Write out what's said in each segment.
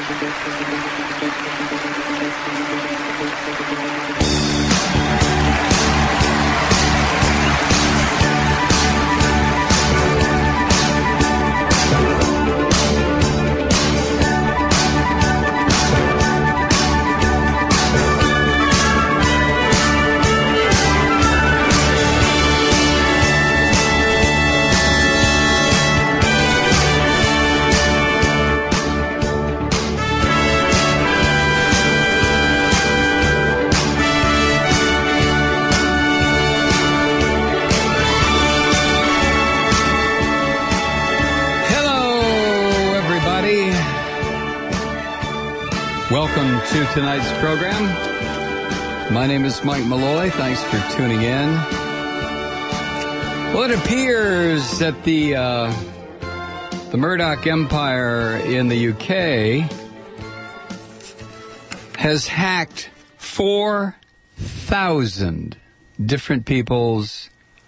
Welcome to tonight's program. My name is Mike Malloy. Thanks for tuning in. Well, it appears that the Murdoch Empire in the UK has hacked 4,000 different people's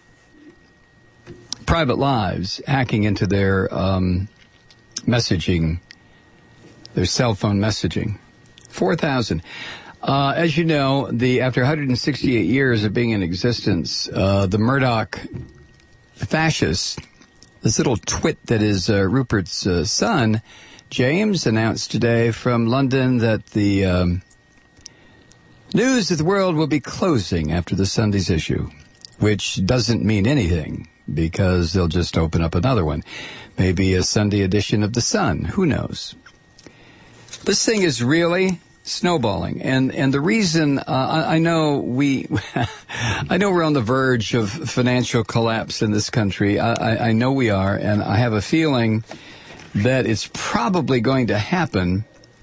private lives, hacking into their messaging, their cell phone messaging. 4,000. As you know, after 168 years of being in existence, the Murdoch fascists, this little twit that is Rupert's son, James, announced today from London that the news of the world will be closing after the Sunday's issue, which doesn't mean anything because they'll just open up another one. Maybe a Sunday edition of The Sun. Who knows? This thing is really snowballing, and the reason I know I know we're on the verge of financial collapse in this country. I know we are, and I have a feeling that it's probably going to happen,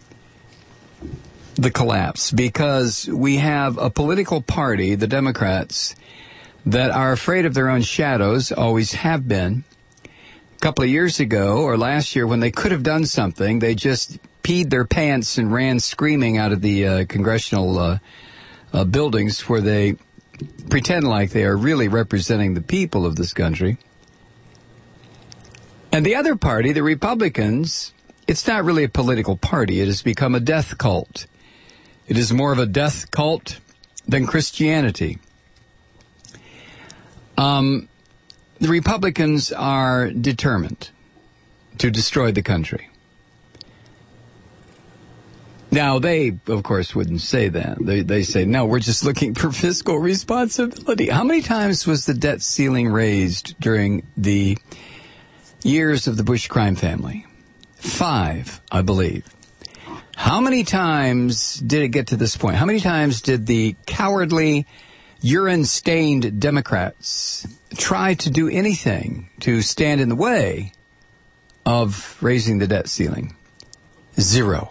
the collapse, because we have a political party, the Democrats, that are afraid of their own shadows, always have been. A couple of years ago, or last year, when they could have done something, they just peed their pants and ran screaming out of the congressional buildings where they pretend like they are really representing the people of this country. And the other party, the Republicans, it's not really a political party. It has become a death cult. It is more of a death cult than Christianity. The Republicans are determined to destroy the country. Now, they, of course, wouldn't say that. They say, no, we're just looking for fiscal responsibility. How many times was the debt ceiling raised during the years of the Bush crime family? 5, I believe. How many times did it get to this point? How many times did the cowardly, urine-stained Democrats try to do anything to stand in the way of raising the debt ceiling? 0.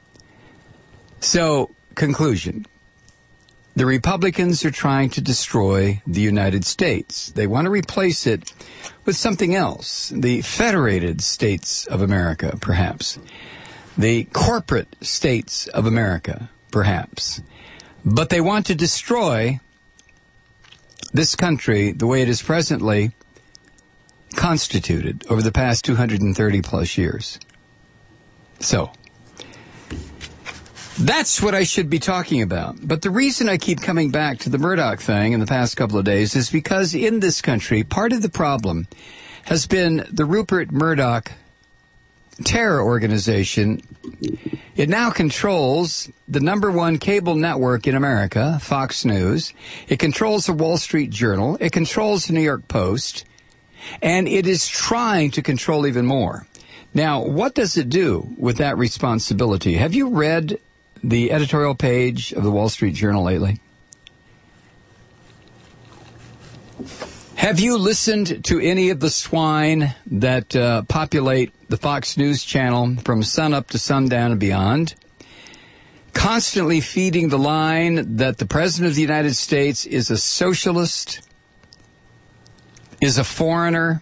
So, conclusion. The Republicans are trying to destroy the United States. They want to replace it with something else. The Federated States of America, perhaps. The corporate states of America, perhaps. But they want to destroy this country the way it is presently constituted over the past 230 plus years. So, that's what I should be talking about. But the reason I keep coming back to the Murdoch thing in the past couple of days is because in this country, part of the problem has been the Rupert Murdoch terror organization. It now controls the #1 cable network in America, Fox News. It controls the Wall Street Journal. It controls the New York Post. And it is trying to control even more. Now, what does it do with that responsibility? Have you read the editorial page of the Wall Street Journal lately? Have you listened to any of the swine that populate the Fox News channel from sunup to sundown and beyond? Constantly feeding the line that the President of the United States is a socialist, is a foreigner,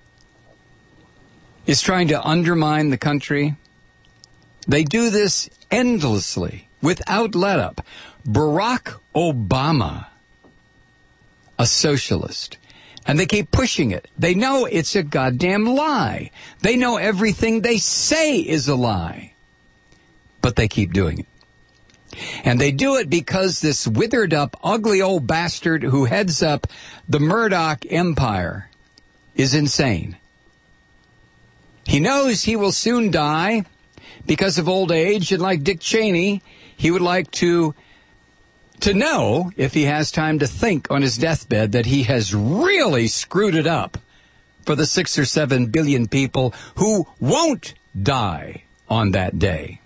is trying to undermine the country. They do this endlessly, without let-up. Barack Obama, a socialist. And they keep pushing it. They know it's a goddamn lie. They know everything they say is a lie. but they keep doing it. And they do it because this withered up, ugly old bastard who heads up the Murdoch empire is insane. He knows he will soon die because of old age, and like Dick Cheney, he would like to know, if he has time to think on his deathbed, that he has really screwed it up for the 6 or 7 billion people who won't die on that day.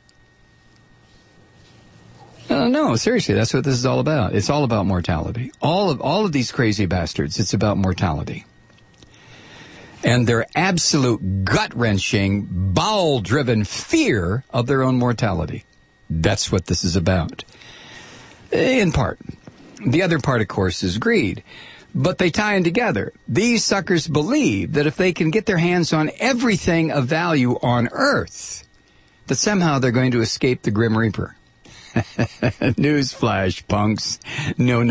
No, seriously, that's what this is all about. It's all about mortality. All of these crazy bastards, it's about mortality. And their absolute gut-wrenching, bowel-driven fear of their own mortality. That's what this is about. In part. The other part, of course, is greed. But they tie in together. These suckers believe that if they can get their hands on everything of value on Earth, that somehow they're going to escape the Grim Reaper. Newsflash, punks. No.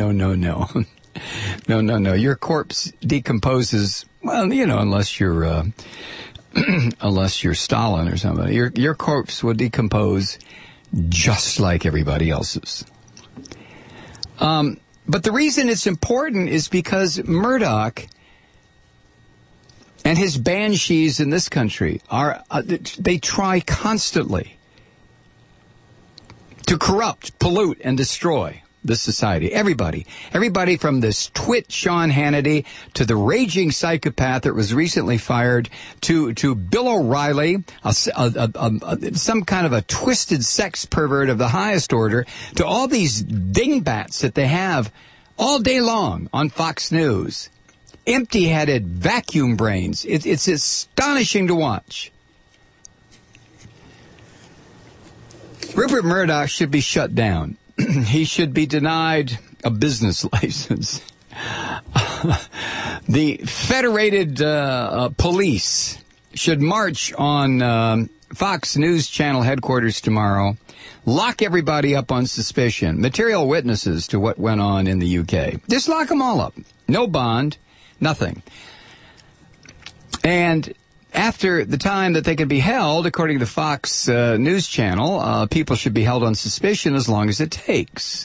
No. Your corpse decomposes, well, unless you're unless you're Stalin or somebody. Your corpse will decompose just like everybody else's. But the reason it's important is because Murdoch and his banshees in this country they try constantly to corrupt, pollute, and destroy this society. Everybody from this twit Sean Hannity to the raging psychopath that was recently fired to Bill O'Reilly, some kind of a twisted sex pervert of the highest order, to all these dingbats that they have all day long on Fox News. Empty-headed vacuum brains. It's astonishing to watch. Rupert Murdoch should be shut down. He should be denied a business license. The Federated Police should march on Fox News Channel headquarters tomorrow, lock everybody up on suspicion, material witnesses to what went on in the UK. Just lock them all up. No bond, nothing. And after the time that they can be held, according to the Fox News Channel, people should be held on suspicion as long as it takes.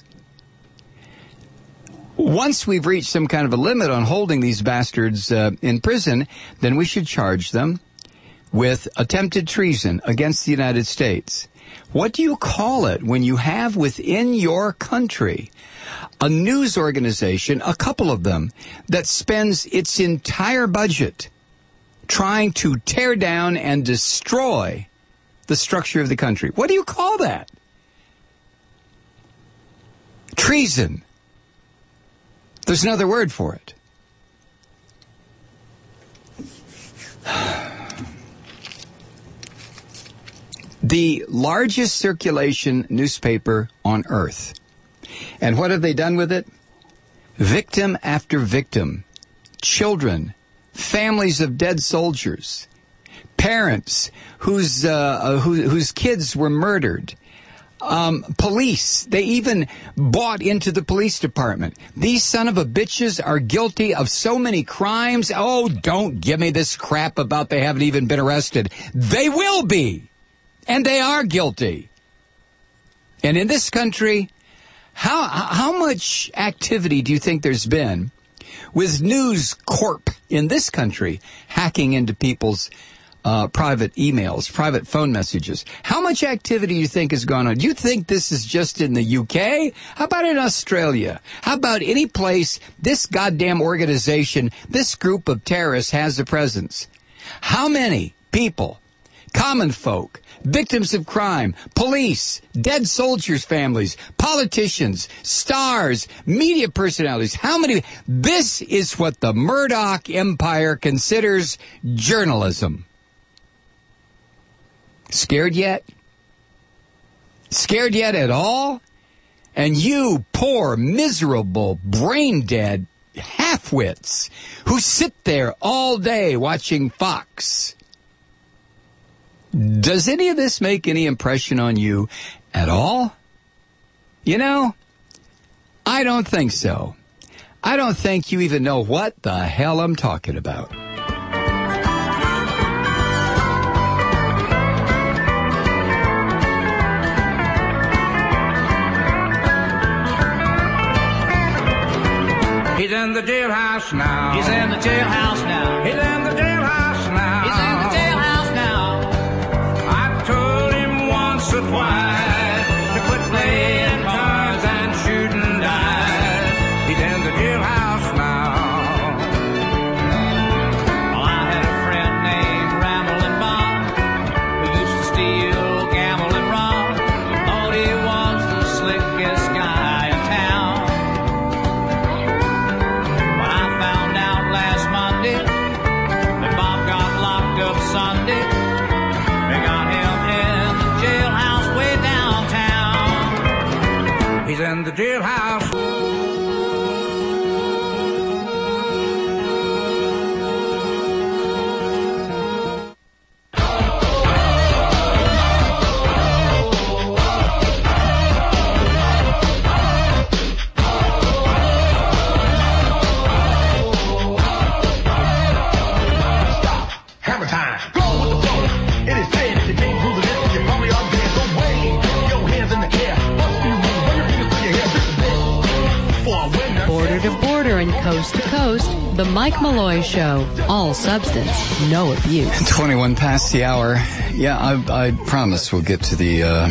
Once we've reached some kind of a limit on holding these bastards in prison, then we should charge them with attempted treason against the United States. What do you call it when you have within your country a news organization, a couple of them, that spends its entire budget trying to tear down and destroy the structure of the country? What do you call that? Treason. There's another word for it. The largest circulation newspaper on earth. And what have they done with it? Victim after victim. Children. Families of dead soldiers, parents whose kids were murdered, police. They even bought into the police department. These son of a bitches are guilty of so many crimes. Oh, don't give me this crap about they haven't even been arrested. They will be, and they are guilty. And in this country, how much activity do you think there's been with News Corp in this country hacking into people's private emails, private phone messages? How much activity do you think has gone on? Do you think this is just in the UK? How about in Australia? How about any place this goddamn organization, this group of terrorists has a presence? How many people, common folk, victims of crime, police, dead soldiers' families, politicians, stars, media personalities, how many? This is what the Murdoch Empire considers journalism. Scared yet? Scared yet at all? And you poor, miserable, brain-dead half-wits who sit there all day watching Fox. Does any of this make any impression on you at all? You know, I don't think so. I don't think you even know what the hell I'm talking about. jailhouse now. He's in the jailhouse now. He's in the jailhouse now. He's in the jailhouse now. I've told him once or twice to quit playing cards and shooting dice. He's in the jailhouse now. Well, I had a friend named Ramblin' Bob who used to steal, gamble, and rob. Thought he was the slickest guy in town. When I found out last Monday that Bob got locked up Sunday, they got him in the jailhouse way downtown. He's in the jailhouse. Hammer time. Go with the flow. It is paid. If you can't prove it, you probably are dead. So wave your hands in the air. Bust you move. Run your fingers through your hair. This is it. For a winner. Border to border and coast to coast, The Mike Malloy Show. All substance, no abuse. 21 past the hour. Yeah, I promise we'll get to the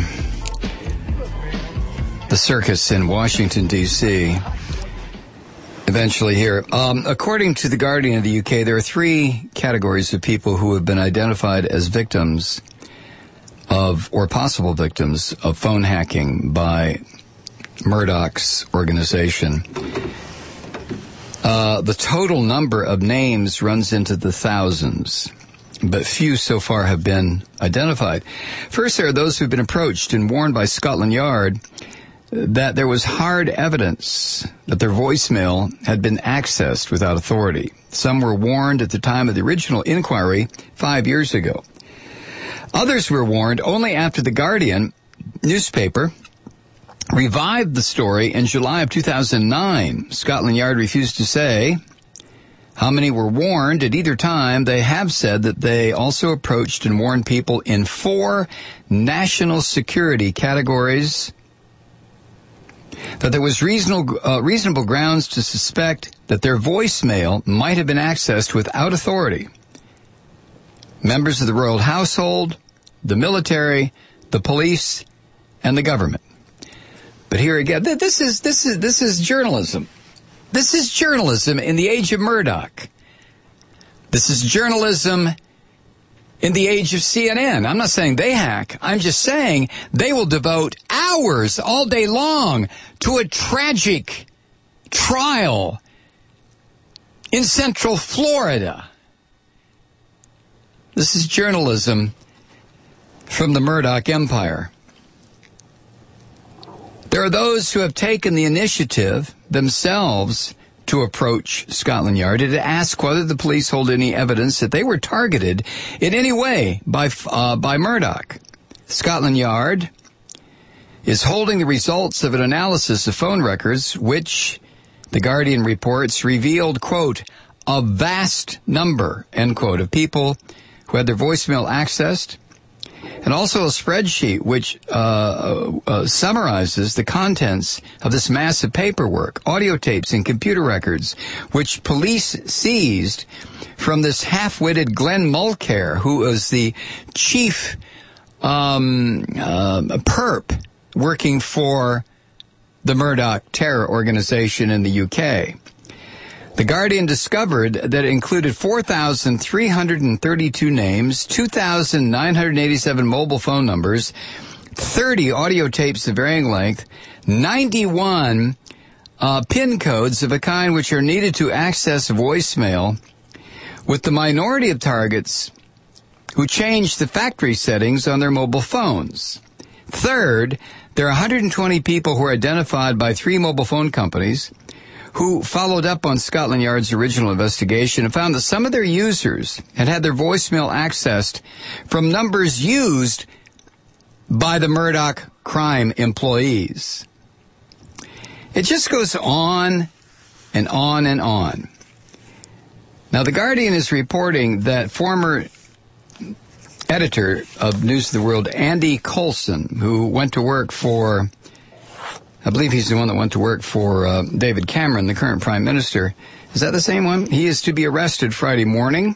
circus in Washington, D.C. eventually here. According to The Guardian of the UK, there are 3 categories of people who have been identified as victims of, or possible victims of, phone hacking by Murdoch's organization. The total number of names runs into the thousands, but few so far have been identified. First, there are those who've been approached and warned by Scotland Yard that there was hard evidence that their voicemail had been accessed without authority. Some were warned at the time of the original inquiry 5 years ago. Others were warned only after The Guardian newspaper revived the story in July of 2009. Scotland Yard refused to say how many were warned at either time. They have said that they also approached and warned people in 4 national security categories, that there was reasonable grounds to suspect that their voicemail might have been accessed without authority. Members of the royal household, the military, the police, and the government. But here again, this is journalism. This is journalism in the age of Murdoch. This is journalism in the age of CNN. I'm not saying they hack. I'm just saying they will devote hours all day long to a tragic trial in Central Florida. This is journalism from the Murdoch Empire. There are those who have taken the initiative themselves to approach Scotland Yard and to ask whether the police hold any evidence that they were targeted in any way by Murdoch. Scotland Yard is holding the results of an analysis of phone records, which The Guardian reports revealed, quote, a vast number, end quote, of people who had their voicemail accessed, and also a spreadsheet which summarizes the contents of this massive paperwork, audio tapes and computer records, which police seized from this half-witted Glenn Mulcair, who was the chief perp working for the Murdoch terror organization in the UK. The Guardian discovered that it included 4,332 names, 2,987 mobile phone numbers, 30 audio tapes of varying length, 91 PIN codes of a kind which are needed to access voicemail, with the minority of targets who changed the factory settings on their mobile phones. Third, there are 120 people who are identified by 3 mobile phone companies who followed up on Scotland Yard's original investigation and found that some of their users had their voicemail accessed from numbers used by the Murdoch crime employees. It just goes on and on and on. Now, The Guardian is reporting that former editor of News of the World, Andy Coulson, who went to work for, I believe he's the one that went to work for David Cameron, the current Prime Minister, Is that the same one? He is to be arrested Friday morning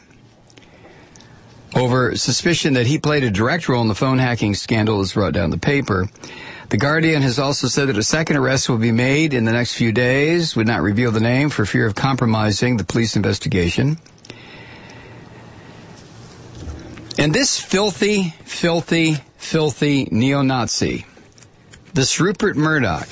over suspicion that he played a direct role in the phone hacking scandal, as brought down the paper. The Guardian has also said that a second arrest will be made in the next few days, would not reveal the name for fear of compromising the police investigation. And this filthy, filthy, filthy neo-Nazi, this Rupert Murdoch,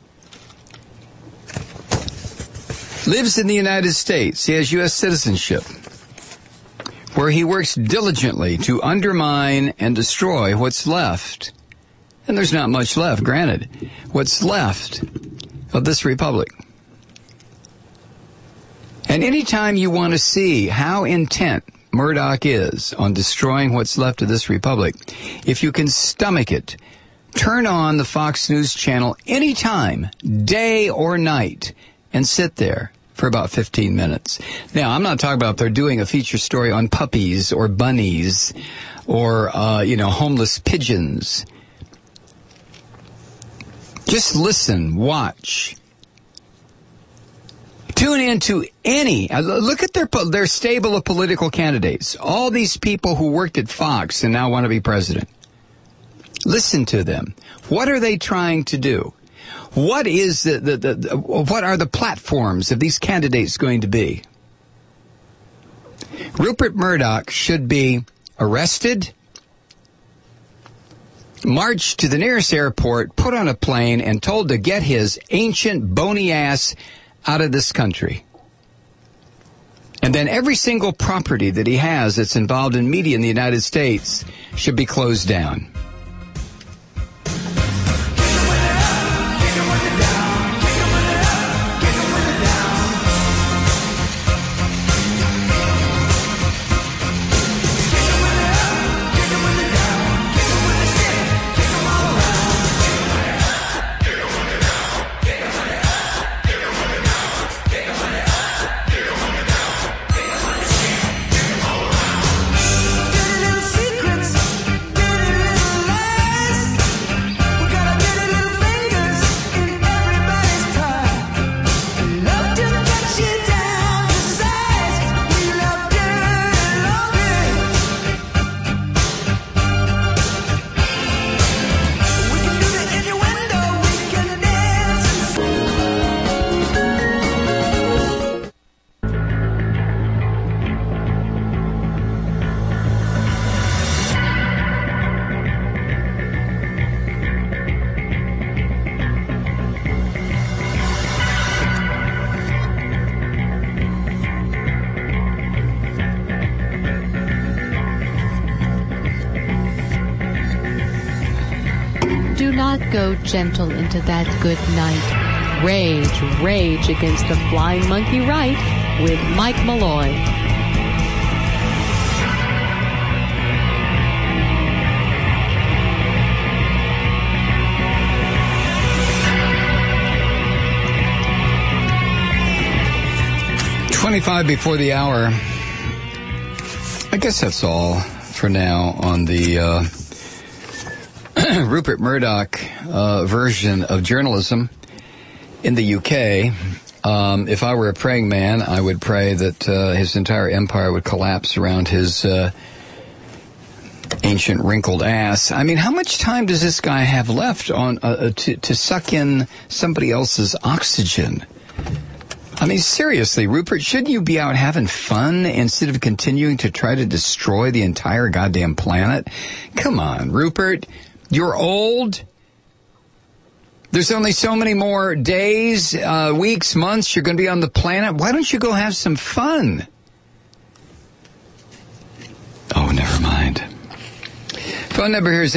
lives in the United States. He has U.S. citizenship, where he works diligently to undermine and destroy what's left. And there's not much left, granted. What's left of this republic. And anytime you want to see how intent Murdoch is on destroying what's left of this republic, if you can stomach it, turn on the Fox News channel anytime, day or night, and sit there for about 15 minutes. Now, I'm not talking about if they're doing a feature story on puppies or bunnies or, homeless pigeons. Just listen, watch. Tune into any, look at their stable of political candidates. All these people who worked at Fox and now want to be president. Listen to them. What are they trying to do? What is what are the platforms of these candidates going to be? Rupert Murdoch should be arrested, marched to the nearest airport, put on a plane, and told to get his ancient bony ass out of this country. And then every single property that he has that's involved in media in the United States should be closed down. Go gentle into that good night. Rage against the flying monkey right with Mike Malloy. $25 before the hour. I guess that's all for now on the Rupert Murdoch version of journalism in the UK. If I were a praying man, I would pray that his entire empire would collapse around his ancient wrinkled ass. I mean, how much time does this guy have left on to suck in somebody else's oxygen? I mean, seriously, Rupert, shouldn't you be out having fun instead of continuing to try to destroy the entire goddamn planet? Come on, Rupert. You're old. There's only so many more days, weeks, months you're going to be on the planet. Why don't you go have some fun? Oh, never mind. Phone number here is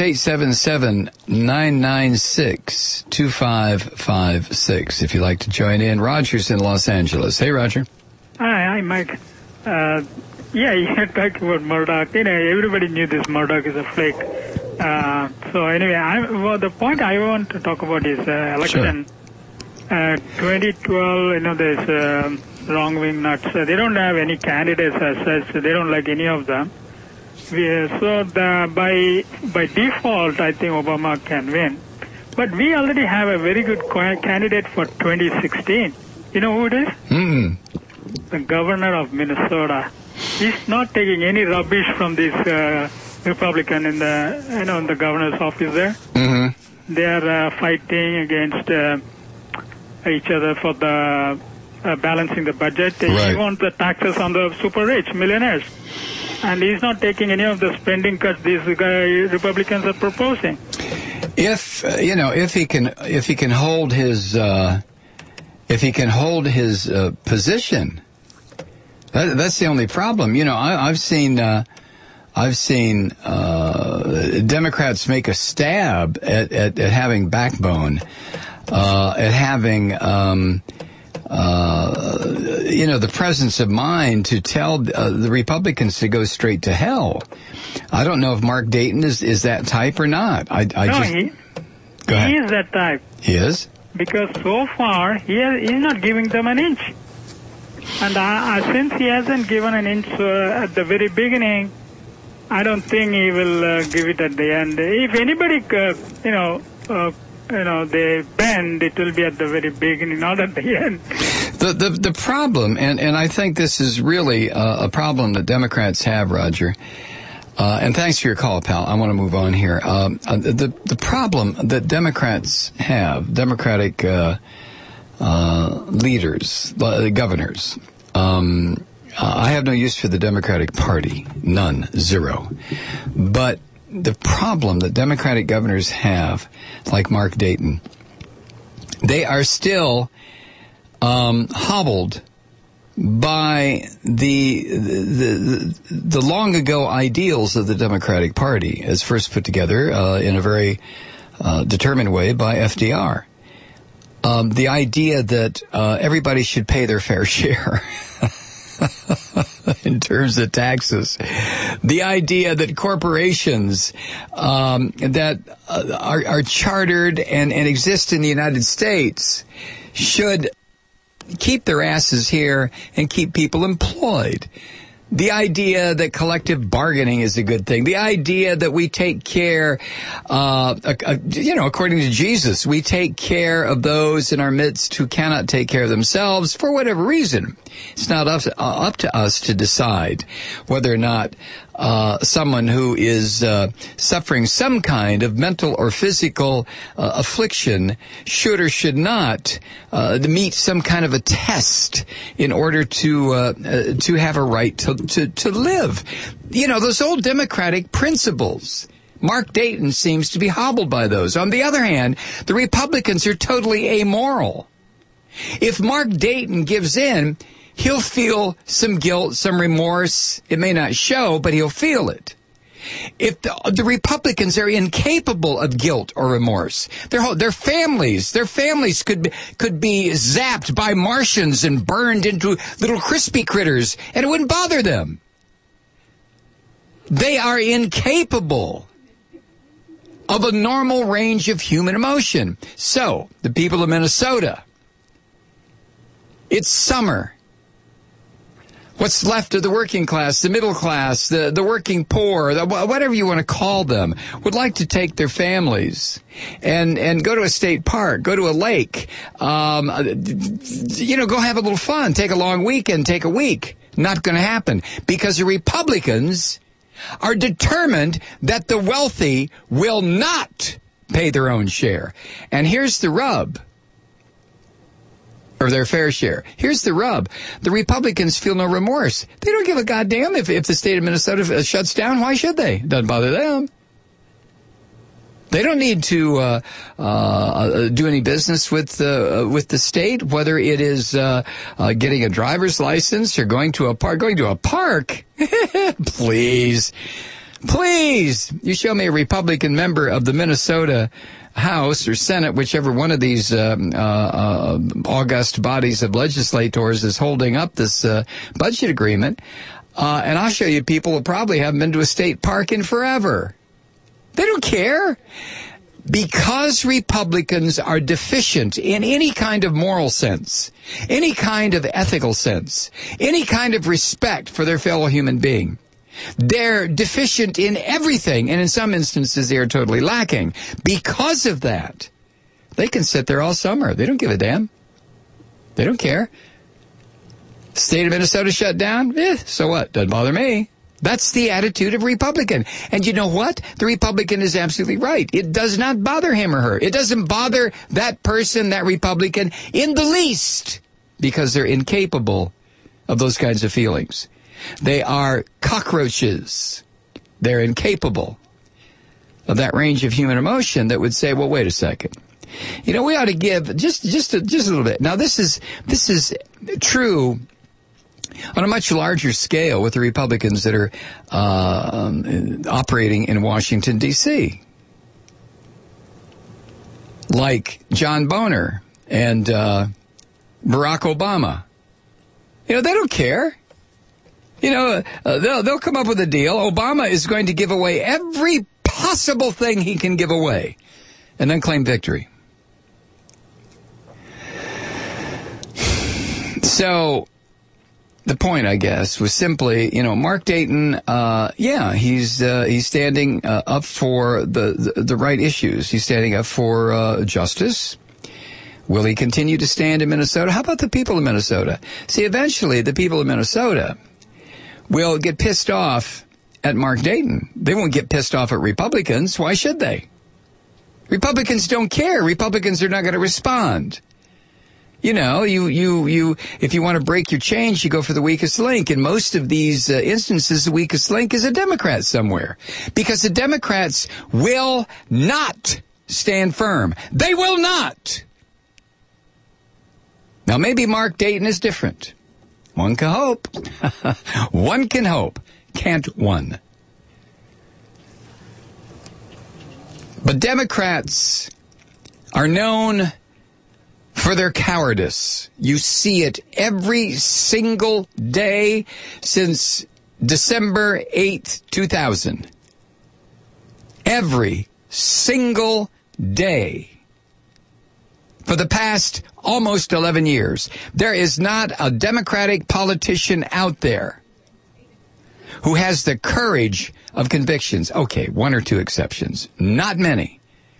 877-996-2556. If you'd like to join in. Roger's in Los Angeles. Hey, Roger. Hi, Mike. You talked about Murdoch. Everybody knew this Murdoch is a flake. So anyway, the point I want to talk about is election. Sure. 2012, there's wrong-wing nuts. They don't have any candidates as such. They don't like any of them. By default, I think Obama can win. But we already have a very good candidate for 2016. You know who it is? the governor of Minnesota, he's not taking any rubbish from this Republican in the governor's office there. Mm-hmm. They are fighting against each other for the balancing the budget. Right. He wants the taxes on the super rich millionaires, and he's not taking any of the spending cuts these Republicans are proposing. If he can hold his position, that's the only problem. I've seen Democrats make a stab at having backbone, at having the presence of mind to tell the Republicans to go straight to hell. I don't know if Mark Dayton is that type or not. He is that type. He is? Because so far, he's not giving them an inch. And since he hasn't given an inch at the very beginning, I don't think he will give it at the end. If anybody, they bend, it will be at the very beginning, not at the end. The problem, and I think this is really a problem that Democrats have, Roger, and thanks for your call, pal. I want to move on here. The problem that Democrats have, Democratic leaders, governors, I have no use for the Democratic Party. None. Zero. But the problem that Democratic governors have, like Mark Dayton, they are still hobbled by the long ago ideals of the Democratic Party, as first put together in a very determined way by FDR. The idea that everybody should pay their fair share in terms of taxes. The idea that corporations that are chartered and exist in the United States should keep their asses here and keep people employed. The idea that collective bargaining is a good thing. The idea that we take care, according to Jesus, we take care of those in our midst who cannot take care of themselves for whatever reason. It's not up to us to decide whether or not someone who is suffering some kind of mental or physical affliction should or should not meet some kind of a test in order to have a right to live. Those old democratic principles. Mark Dayton seems to be hobbled by those. On the other hand, the Republicans are totally amoral. If Mark Dayton gives in, he'll feel some guilt, some remorse. It may not show, but he'll feel it. If the Republicans are incapable of guilt or remorse, their families could be zapped by Martians and burned into little crispy critters, and it wouldn't bother them. They are incapable of a normal range of human emotion. So, the people of Minnesota, it's summer. What's left of the working class, the middle class, the working poor, whatever you want to call them, would like to take their families and go to a state park, go to a lake, go have a little fun, take a long weekend, take a week. Not going to happen because the Republicans are determined that the wealthy will not pay their own share. And here's the rub. Or their fair share. Here's the rub. The Republicans feel no remorse. They don't give a goddamn if the state of Minnesota shuts down. Why should they? Doesn't bother them. They don't need to do any business with the state, whether it is getting a driver's license or going to a park. Going to a park? Please. You show me a Republican member of the Minnesota House or Senate, whichever one of these august bodies of legislators is holding up this budget agreement, and I'll show you people who probably haven't been to a state park in forever. They don't care. Because Republicans are deficient in any kind of moral sense, any kind of ethical sense, any kind of respect for their fellow human being, they're deficient in everything, and in some instances they are totally lacking. Because of that, they can sit there all summer. They don't give a damn. They don't care. State of Minnesota shut down? So what? Doesn't bother me. That's the attitude of Republican. And you know what? The Republican is absolutely right. It does not bother him or her. It doesn't bother that person, that Republican, in the least, because they're incapable of those kinds of feelings. They are cockroaches. They're incapable of that range of human emotion that would say, well, wait a second. You know, we ought to give just a little bit. Now, this is true on a much larger scale with the Republicans that are operating in Washington, D.C., like John Boehner and Barack Obama. You know, they don't care. You know, they'll come up with a deal. Obama is going to give away every possible thing he can give away and then claim victory. So the point, I guess, was simply, you know, Mark Dayton, he's standing up for the right issues. He's standing up for justice. Will he continue to stand in Minnesota? How about the people of Minnesota? See, eventually the people of Minnesota will get pissed off at Mark Dayton. They won't get pissed off at Republicans. Why should they? Republicans don't care. Republicans are not going to respond. You know, you, if you want to break your chains, you go for the weakest link. In most of these instances, the weakest link is a Democrat somewhere. Because the Democrats will not stand firm. They will not. Now, maybe Mark Dayton is different. One can hope. One can hope. Can't one. But Democrats are known for their cowardice. You see it every single day since December 8th, 2000. Every single day. For the past almost 11 years, there is not a Democratic politician out there who has the courage of convictions. Okay, one or two exceptions. Not many.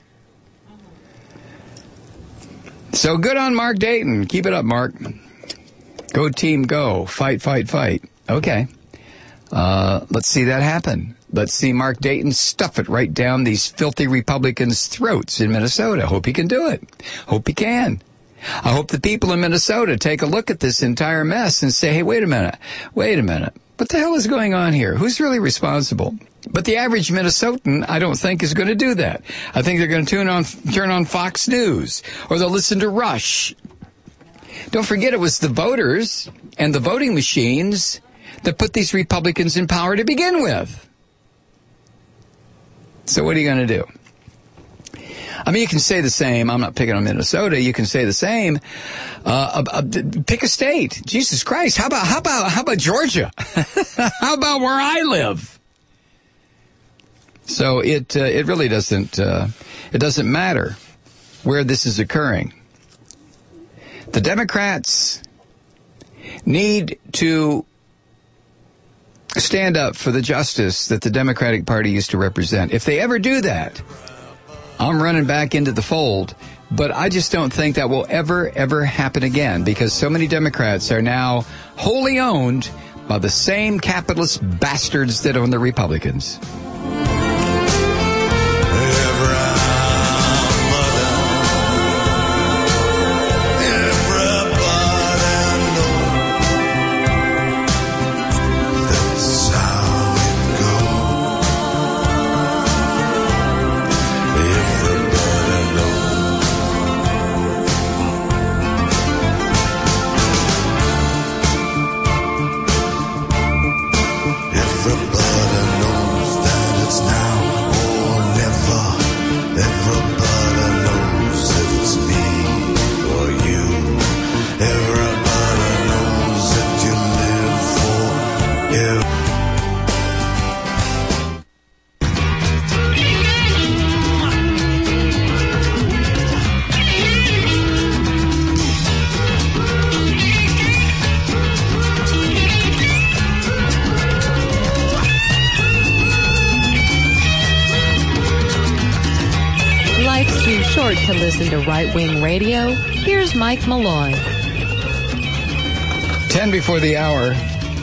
So good on Mark Dayton. Keep it up, Mark. Go team, go. Fight, fight, fight. Okay. Let's see that happen. Let's see Mark Dayton stuff it right down these filthy Republicans' throats in Minnesota. Hope he can do it. Hope he can. I hope the people in Minnesota take a look at this entire mess and say, hey, wait a minute. What the hell is going on here? Who's really responsible? But the average Minnesotan, I don't think, is going to do that. I think they're going to turn on Fox News, or they'll listen to Rush. Don't forget, it was the voters and the voting machines that put these Republicans in power to begin with. So what are you going to do? I mean, you can say the same. I'm not picking on Minnesota. You can say the same. Pick a state. Jesus Christ. How about Georgia? How about where I live? So it really doesn't matter where this is occurring. The Democrats need to stand up for the justice that the Democratic Party used to represent. If they ever do that, I'm running back into the fold, but I just don't think that will ever happen again, because so many Democrats are now wholly owned by the same capitalist bastards that own the Republicans. To listen to right-wing radio, here's Mike Malloy. 10 before the hour.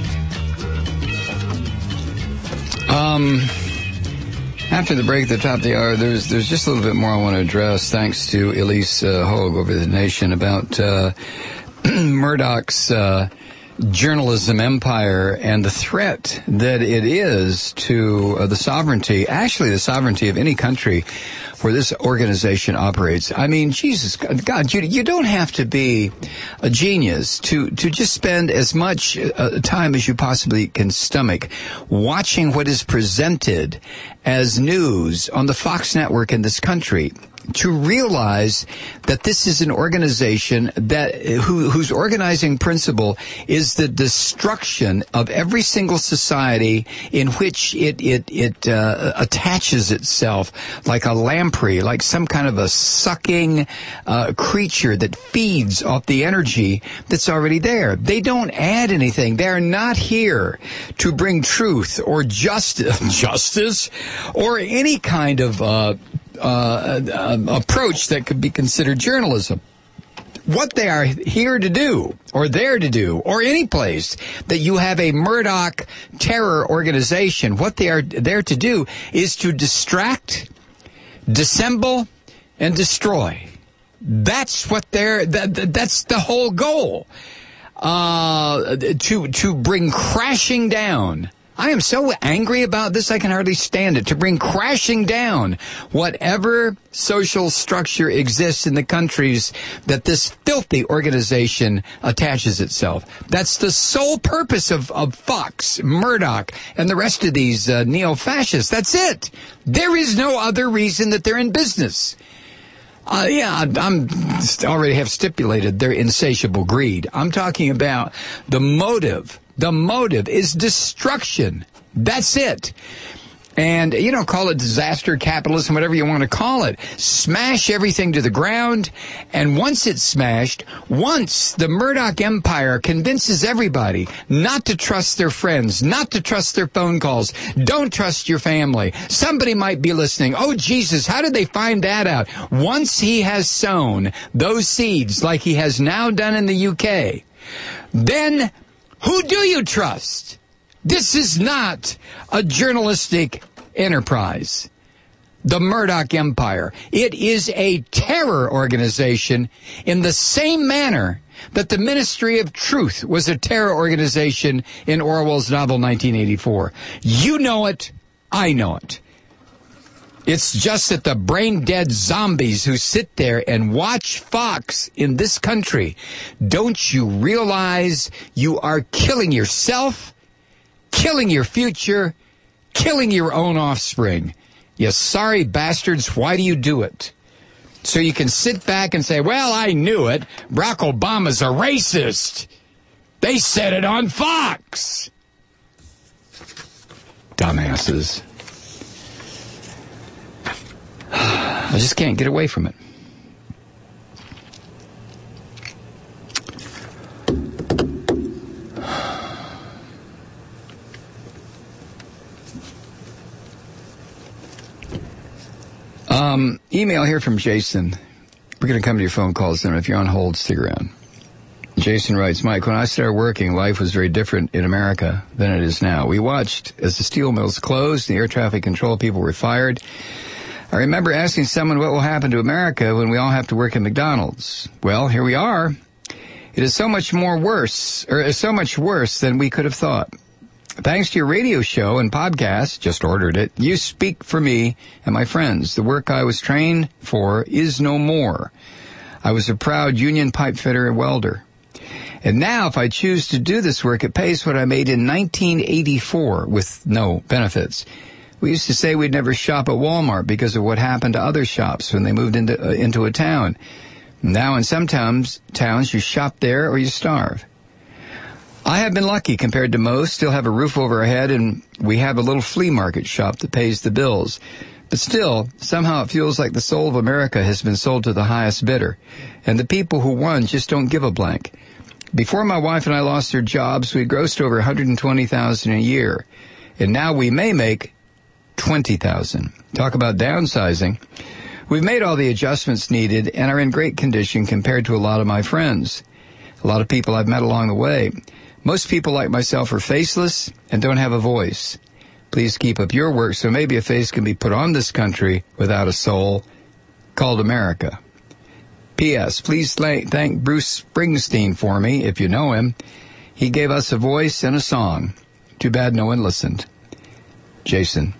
After the break at the top of the hour, there's just a little bit more I want to address, thanks to Elise Hogue over the Nation, about Murdoch's journalism empire and the threat that it is to the sovereignty of any country where this organization operates. I mean, Jesus, God, you don't have to be a genius to just spend as much time as you possibly can stomach watching what is presented as news on the Fox network in this country, to realize that this is an organization that whose organizing principle is the destruction of every single society in which it attaches itself like a lamprey, like some kind of a sucking creature that feeds off the energy that's already there. They don't add anything. They're not here to bring truth or justice or any kind of approach that could be considered journalism. What they are here to do, or there to do, or any place that you have a Murdoch terror organization, what they are there to do is to distract, dissemble, and destroy. That's what that's the whole goal. To bring crashing down. I am so angry about this, I can hardly stand it. To bring crashing down whatever social structure exists in the countries that this filthy organization attaches itself. That's the sole purpose of Fox, Murdoch, and the rest of these neo-fascists. That's it. There is no other reason that they're in business. I'm already have stipulated their insatiable greed. I'm talking about the motive. The motive is destruction. That's it. And, call it disaster capitalism, whatever you want to call it. Smash everything to the ground. And once it's smashed, once the Murdoch empire convinces everybody not to trust their friends, not to trust their phone calls, don't trust your family. Somebody might be listening. Oh, Jesus, how did they find that out? Once he has sown those seeds like he has now done in the UK, then who do you trust? This is not a journalistic enterprise. The Murdoch Empire. It is a terror organization in the same manner that the Ministry of Truth was a terror organization in Orwell's novel 1984. You know it. I know it. It's just that the brain-dead zombies who sit there and watch Fox in this country, don't you realize you are killing yourself, killing your future, killing your own offspring? You sorry bastards, why do you do it? So you can sit back and say, well, I knew it. Barack Obama's a racist. They said it on Fox. Dumbasses. I just can't get away from it. Email here from Jason. We're going to come to your phone calls then. If you're on hold, stick around. Jason writes, Mike, when I started working, life was very different in America than it is now. We watched as the steel mills closed, the air traffic control people were fired. I remember asking someone what will happen to America when we all have to work at McDonald's. Well, here we are. It is so much worse than we could have thought. Thanks to your radio show and podcast, just ordered it, you speak for me and my friends. The work I was trained for is no more. I was a proud union pipe fitter and welder. And now if I choose to do this work, it pays what I made in 1984 with no benefits. We used to say we'd never shop at Walmart because of what happened to other shops when they moved into a town. Now in some towns you shop there or you starve. I have been lucky compared to most, still have a roof over our head, and we have a little flea market shop that pays the bills. But still, somehow it feels like the soul of America has been sold to the highest bidder, and the people who won just don't give a blank. Before my wife and I lost our jobs, we grossed over $120,000 a year, and now we may make $20,000. Talk about downsizing. We've made all the adjustments needed and are in great condition compared to a lot of my friends. a lot of people I've met along the way. Most people like myself are faceless and don't have a voice. Please keep up your work so maybe a face can be put on this country without a soul called America. P.S. Please thank Bruce Springsteen for me, if you know him. He gave us a voice and a song. Too bad no one listened. Jason.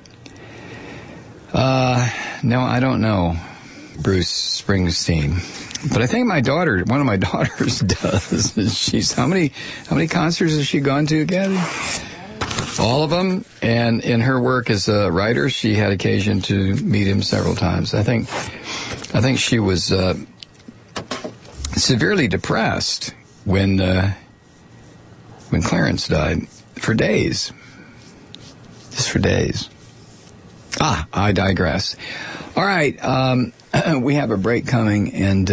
No, I don't know Bruce Springsteen. But I think one of my daughters does. She's how many concerts has she gone to, Gabby? All of them. And in her work as a writer, she had occasion to meet him several times. I think she was severely depressed when Clarence died for days. Just for days. I digress. All right, we have a break coming, and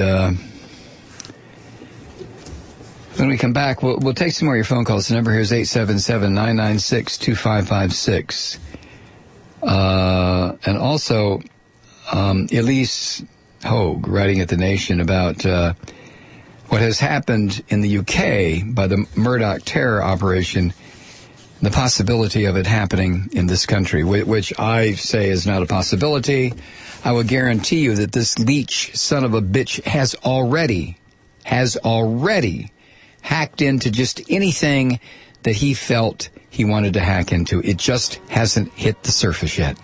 when we come back, we'll take some more of your phone calls. The number here is 877-996-2556. And also, Elise Hogue writing at The Nation about what has happened in the UK by the Murdoch terror operation, the possibility of it happening in this country, which I say is not a possibility. I will guarantee you that this leech son of a bitch has already hacked into just anything that he felt he wanted to hack into. It just hasn't hit the surface yet.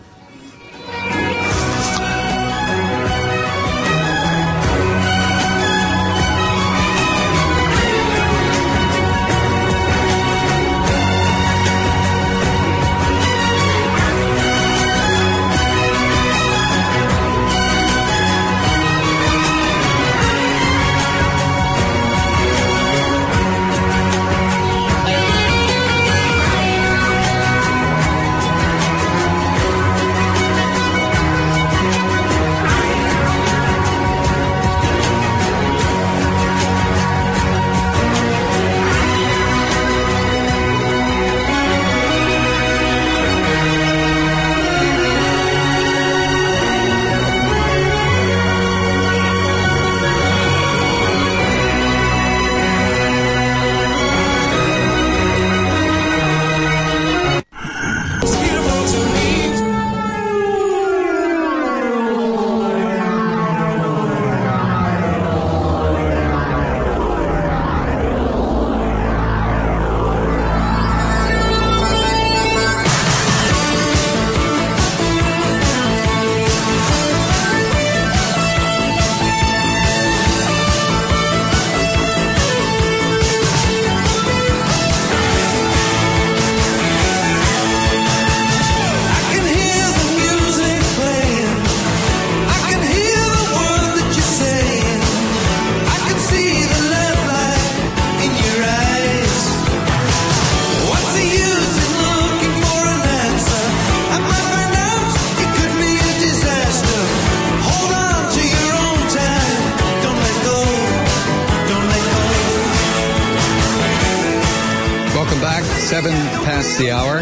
The hour.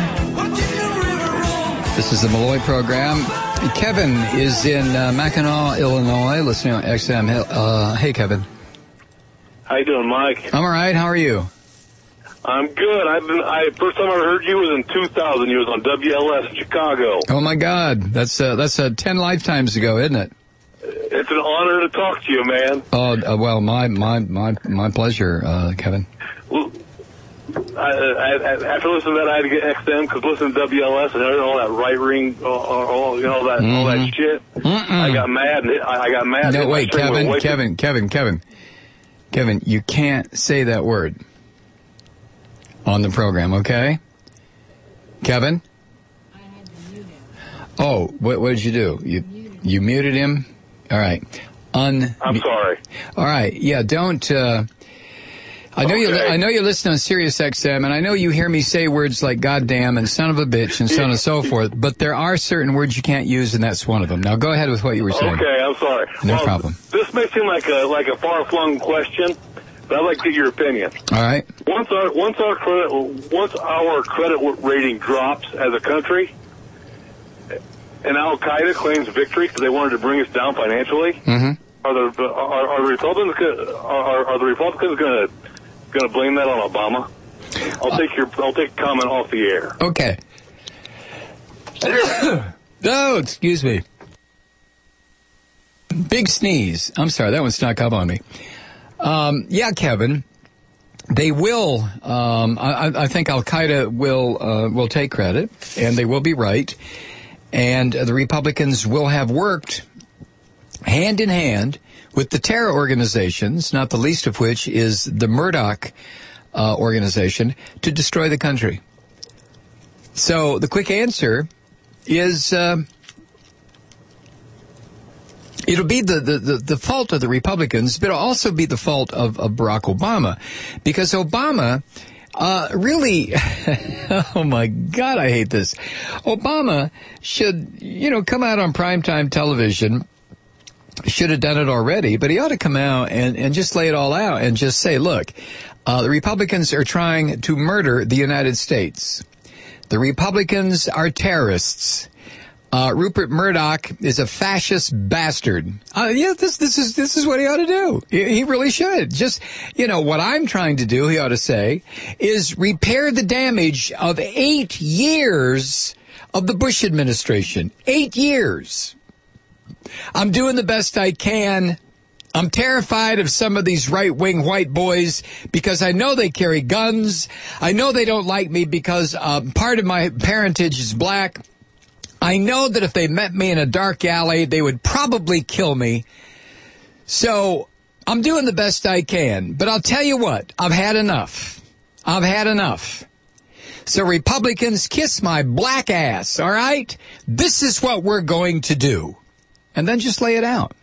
This is the Malloy program. Kevin is in Mackinac, Illinois, listening on XM. Hey, Kevin. How you doing, Mike? I'm all right. How are you? I'm good. First time I heard you was in 2000. You was on WLS in Chicago. Oh my God, that's 10 lifetimes ago, isn't it? It's an honor to talk to you, man. Oh well, my pleasure, Kevin. Well, after listening to that, I had to get XM because listening to WLS and all that right ring, all that shit. I got mad. No, wait, Kevin, you can't say that word on the program, okay? Kevin? I had to mute him. Oh, what did you do? You muted him? All right. I'm sorry. All right. Yeah, don't. I know you listen on Sirius XM, and I know you hear me say words like goddamn and son of a bitch and so on and so forth, but there are certain words you can't use, and that's one of them. Now go ahead with what you were saying. Okay, I'm sorry. No problem. This may seem like a far-flung question, but I'd like to get your opinion. All right. Once our credit rating drops as a country, and Al Qaeda claims victory because they wanted to bring us down financially, Are the Republicans going to blame that on Obama? I'll take comment off the air. Okay. Oh, excuse me. Big sneeze. I'm sorry, that one snuck up on me. Yeah, Kevin, they will. I think Al Qaeda will take credit, and they will be right, and the Republicans will have worked hand in hand with the terror organizations, not the least of which is the Murdoch organization, to destroy the country. So the quick answer is it'll be the fault of the Republicans, but it'll also be the fault of Barack Obama, because Obama really, oh my God, I hate this. Obama should, come out on primetime television. Should have done it already, but he ought to come out and just lay it all out and just say, look, the Republicans are trying to murder the United States. The Republicans are terrorists. Rupert Murdoch is a fascist bastard. This is what he ought to do. He really should. Just, what I'm trying to do, he ought to say, is repair the damage of 8 years of the Bush administration. 8 years. I'm doing the best I can. I'm terrified of some of these right-wing white boys because I know they carry guns. I know they don't like me because part of my parentage is black. I know that if they met me in a dark alley, they would probably kill me. So I'm doing the best I can. But I'll tell you what, I've had enough. I've had enough. So Republicans, kiss my black ass, all right? This is what we're going to do. And then just lay it out.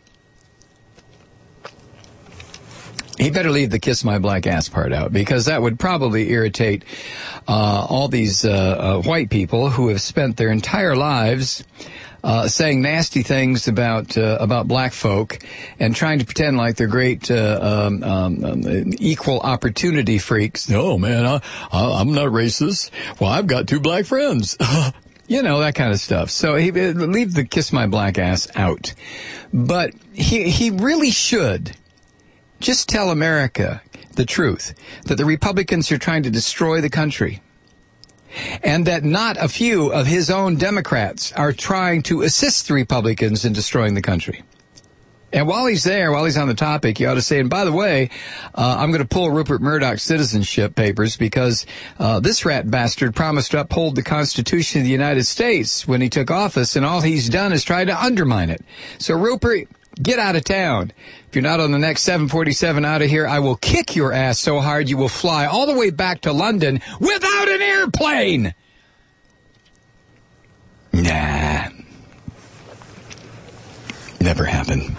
He better leave the kiss my black ass part out, because that would probably irritate all these white people who have spent their entire lives saying nasty things about black folk and trying to pretend like they're great equal opportunity freaks. No, man, I'm not racist. Well, I've got 2 black friends. That kind of stuff. So leave the kiss my black ass out. But he really should just tell America the truth, that the Republicans are trying to destroy the country, and that not a few of his own Democrats are trying to assist the Republicans in destroying the country. And while he's on the topic, you ought to say, and by the way, I'm going to pull Rupert Murdoch's citizenship papers because this rat bastard promised to uphold the Constitution of the United States when he took office, and all he's done is try to undermine it. So, Rupert, get out of town. If you're not on the next 747 out of here, I will kick your ass so hard you will fly all the way back to London without an airplane. Nah. Never happened.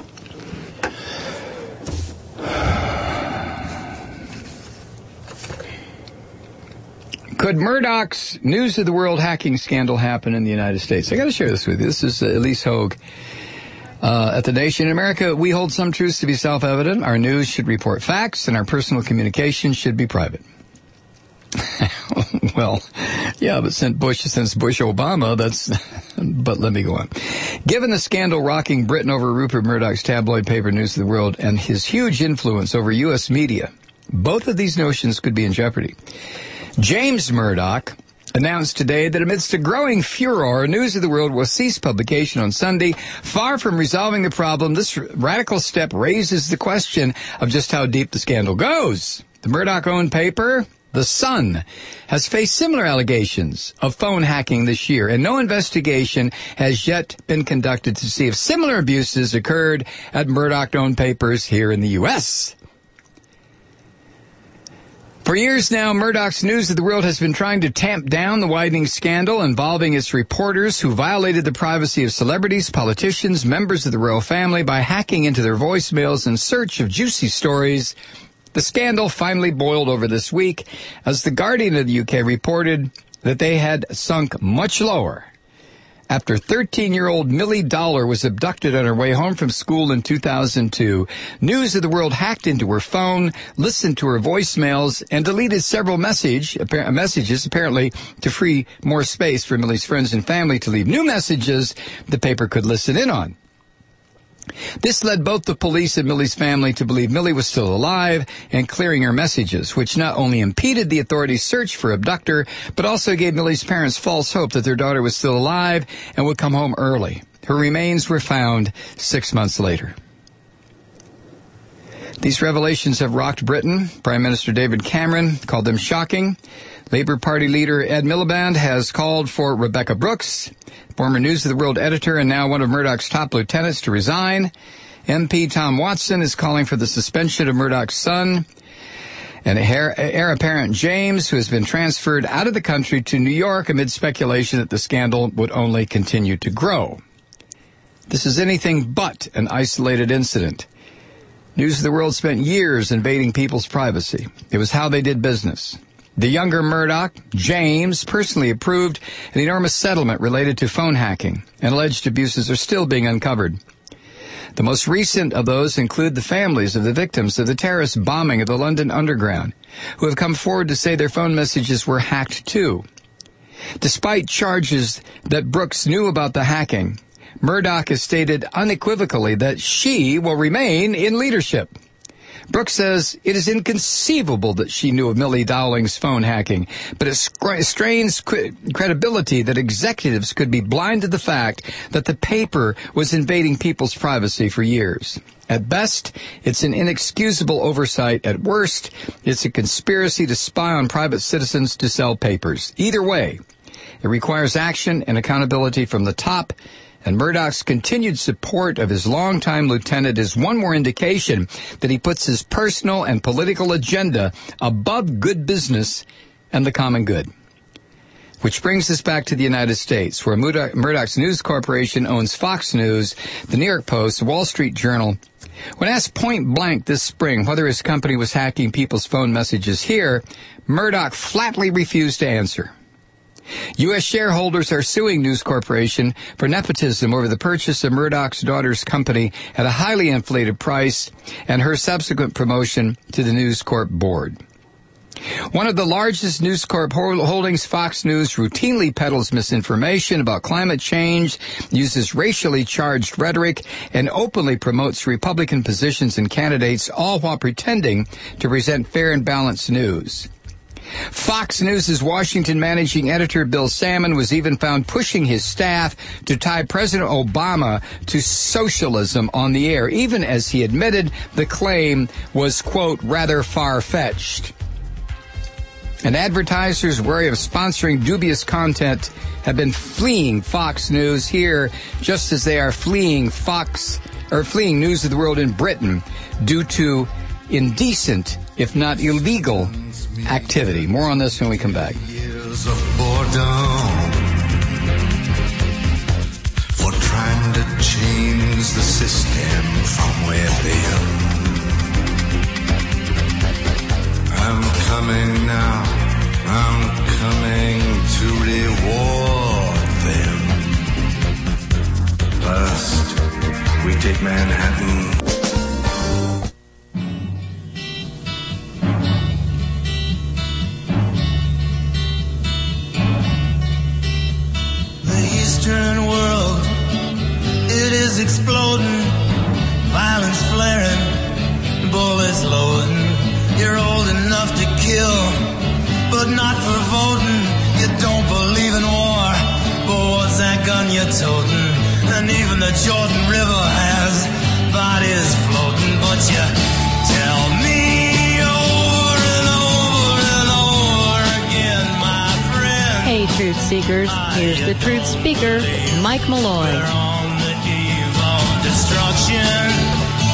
Could Murdoch's News of the World hacking scandal happen in the United States? I got to share this with you. This is Elise Hogue at The Nation. In America, we hold some truths to be self-evident. Our news should report facts, and our personal communication should be private. Well, yeah, but since Bush Obama, but let me go on. Given the scandal rocking Britain over Rupert Murdoch's tabloid paper News of the World and his huge influence over U.S. media, both of these notions could be in jeopardy. James Murdoch announced today that amidst a growing furor, News of the World will cease publication on Sunday. Far from resolving the problem, this radical step raises the question of just how deep the scandal goes. The Murdoch-owned paper, The Sun, has faced similar allegations of phone hacking this year, and no investigation has yet been conducted to see if similar abuses occurred at Murdoch-owned papers here in the U.S. For years now, Murdoch's News of the World has been trying to tamp down the widening scandal involving its reporters who violated the privacy of celebrities, politicians, members of the royal family by hacking into their voicemails in search of juicy stories. The scandal finally boiled over this week as The Guardian of the UK reported that they had sunk much lower after 13-year-old Millie Dollar was abducted on her way home from school in 2002. News of the World hacked into her phone, listened to her voicemails, and deleted several messages, apparently to free more space for Millie's friends and family to leave new messages the paper could listen in on. This led both the police and Millie's family to believe Millie was still alive and clearing her messages, which not only impeded the authorities' search for abductor, but also gave Millie's parents false hope that their daughter was still alive and would come home early. Her remains were found 6 months later. These revelations have rocked Britain. Prime Minister David Cameron called them shocking. Labour Party leader Ed Miliband has called for Rebecca Brooks, former News of the World editor and now one of Murdoch's top lieutenants, to resign. MP Tom Watson is calling for the suspension of Murdoch's son. And heir apparent James, who has been transferred out of the country to New York amid speculation that the scandal would only continue to grow. This is anything but an isolated incident. News of the World spent years invading people's privacy. It was how they did business. The younger Murdoch, James, personally approved an enormous settlement related to phone hacking, and alleged abuses are still being uncovered. The most recent of those include the families of the victims of the terrorist bombing of the London Underground, who have come forward to say their phone messages were hacked too. Despite charges that Brooks knew about the hacking, Murdoch has stated unequivocally that she will remain in leadership. Brooks says it is inconceivable that she knew of Millie Dowling's phone hacking, but it strains credibility that executives could be blind to the fact that the paper was invading people's privacy for years. At best, it's an inexcusable oversight. At worst, it's a conspiracy to spy on private citizens to sell papers. Either way, it requires action and accountability from the top, and Murdoch's continued support of his longtime lieutenant is one more indication that he puts his personal and political agenda above good business and the common good. Which brings us back to the United States, where Murdoch's News Corporation owns Fox News, the New York Post, the Wall Street Journal. When asked point blank this spring whether his company was hacking people's phone messages here, Murdoch flatly refused to answer. U.S. shareholders are suing News Corporation for nepotism over the purchase of Murdoch's daughter's company at a highly inflated price and her subsequent promotion to the News Corp board. One of the largest News Corp holdings, Fox News, routinely peddles misinformation about climate change, uses racially charged rhetoric, and openly promotes Republican positions and candidates, all while pretending to present fair and balanced news. Fox News' Washington managing editor Bill Salmon was even found pushing his staff to tie President Obama to socialism on the air, even as he admitted the claim was, quote, rather far-fetched. And advertisers wary of sponsoring dubious content have been fleeing Fox News here, just as they are fleeing News of the World in Britain due to indecent, if not illegal, activity. More on this when we come back. Years of boredom for trying to change the system from within. I'm coming now. I'm coming to reward them. First, we take Manhattan. Eastern world, it is exploding, violence flaring, bullets loading. You're old enough to kill, but not for voting. You don't believe in war, but what's that gun you're toting? And even the Jordan River has bodies floating, but you tell me over and over and over again, my friend. Hey, Truth Seekers, here's the Truth Speaker, Mike Malloy. We're on the eve of destruction.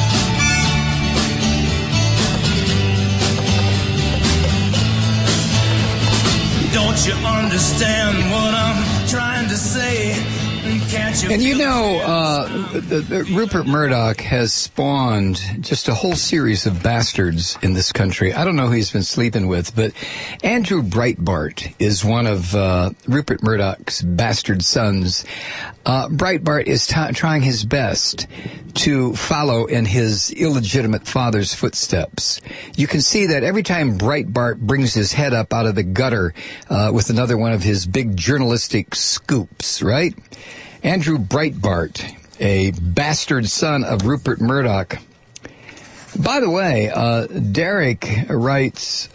Don't you understand what I'm trying to say? Can't you? And you know, Rupert Murdoch has spawned just a whole series of bastards in this country. I don't know who he's been sleeping with, but Andrew Breitbart is one of Rupert Murdoch's bastard sons. Breitbart is trying his best to follow in his illegitimate father's footsteps. You can see that every time Breitbart brings his head up out of the gutter with another one of his big journalistic scoops, right? Andrew Breitbart a bastard son of Rupert Murdoch. By the way, Derek writes,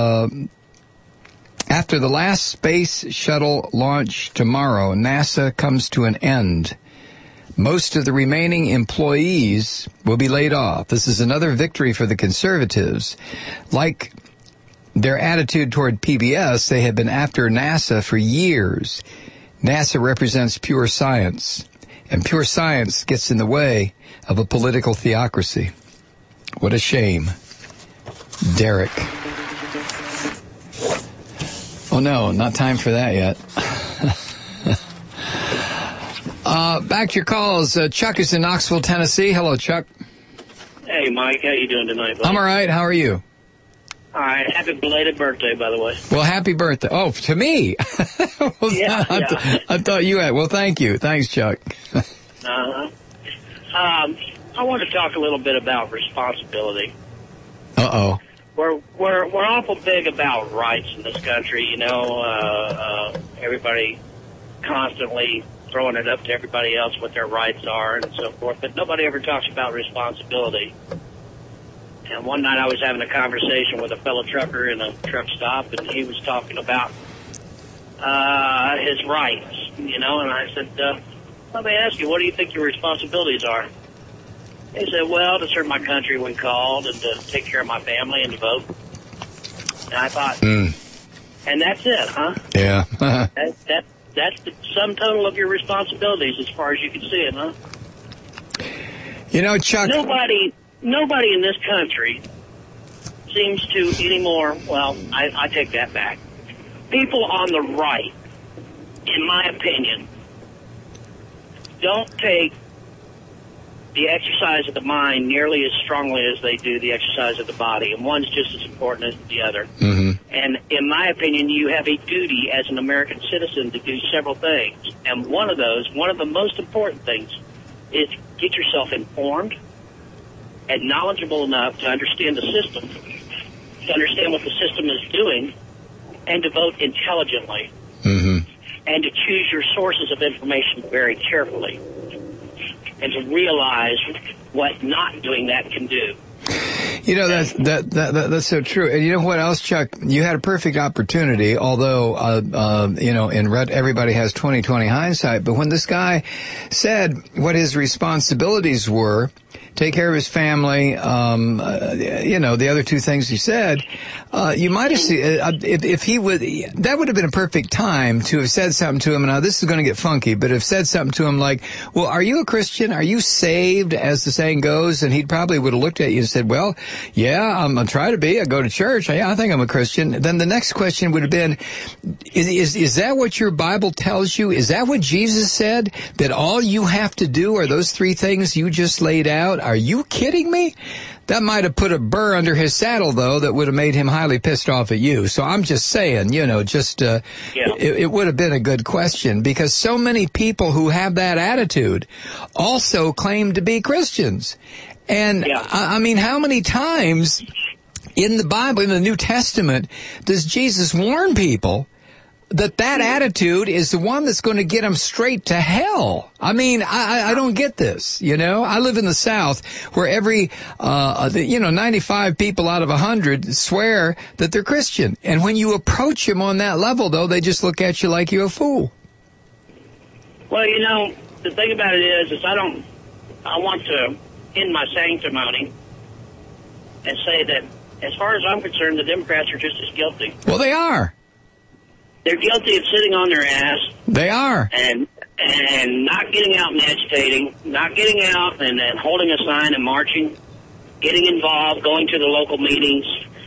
after the last space shuttle launch tomorrow, NASA comes to an end. Most of the remaining employees will be laid off. This is another victory for the conservatives. Like their attitude toward PBS, they have been after NASA for years. NASA represents pure science, and pure science gets in the way of a political theocracy. What a shame. Derek. Oh, no, not time for that yet. Back to your calls. Chuck is in Knoxville, Tennessee. Hello, Chuck. Hey, Mike. How you doing tonight, buddy? I'm all right. How are you? All right. Happy belated birthday, by the way. Well, happy birthday. Oh, to me? Well, Yeah. I thought you had. Well, thank you. Thanks, Chuck. Uh-huh. I want to talk a little bit about responsibility. Uh-oh. We're awful big about rights in this country, you know. Everybody constantly throwing it up to everybody else what their rights are and so forth, but nobody ever talks about responsibility. And one night I was having a conversation with a fellow trucker in a truck stop, and he was talking about his rights, you know, and I said, let me ask you, what do you think your responsibilities are? He said, well, to serve my country when called and to take care of my family and to vote. And I thought, and that's it, huh? Yeah. That's the sum total of your responsibilities as far as you can see it, huh? You know, Chuck. Nobody in this country seems to anymore, well, I take that back. People on the right, in my opinion, don't take the exercise of the mind nearly as strongly as they do the exercise of the body, and one's just as important as the other. Mm-hmm. And in my opinion, you have a duty as an American citizen to do several things. And one of the most important things is get yourself informed and knowledgeable enough to understand the system, to understand what the system is doing, and to vote intelligently. Mm-hmm. And to choose your sources of information very carefully. And to realize what not doing that can do. You know, that's so true. And you know what else, Chuck? You had a perfect opportunity, although, you know, in red, everybody has 20/20 hindsight. But when this guy said what his responsibilities were, take care of his family, you know, the other two things he said, you might have seen, if he would, that would have been a perfect time to have said something to him. Now, this is going to get funky, but have said something to him like, well, are you a Christian? Are you saved, as the saying goes? And he probably would have looked at you and said, well, yeah, I try to be. I go to church. Yeah, I think I'm a Christian. Then the next question would have been, is that what your Bible tells you? Is that what Jesus said? That all you have to do are those three things you just laid out? Are you kidding me? That might have put a burr under his saddle, though, that would have made him highly pissed off at you. So I'm just saying, you know, it would have been a good question, because so many people who have that attitude also claim to be Christians. And, I mean, how many times in the Bible, in the New Testament, does Jesus warn people that attitude is the one that's going to get them straight to hell? I mean, I don't get this, you know? I live in the South where every, 95 people out of 100 swear that they're Christian. And when you approach them on that level, though, they just look at you like you're a fool. Well, you know, the thing about it is I want to end my sanctimony and say that as far as I'm concerned, the Democrats are just as guilty. Well, they are. They're guilty of sitting on their ass. They are. And not getting out and agitating, not getting out and holding a sign and marching, getting involved, going to the local meetings.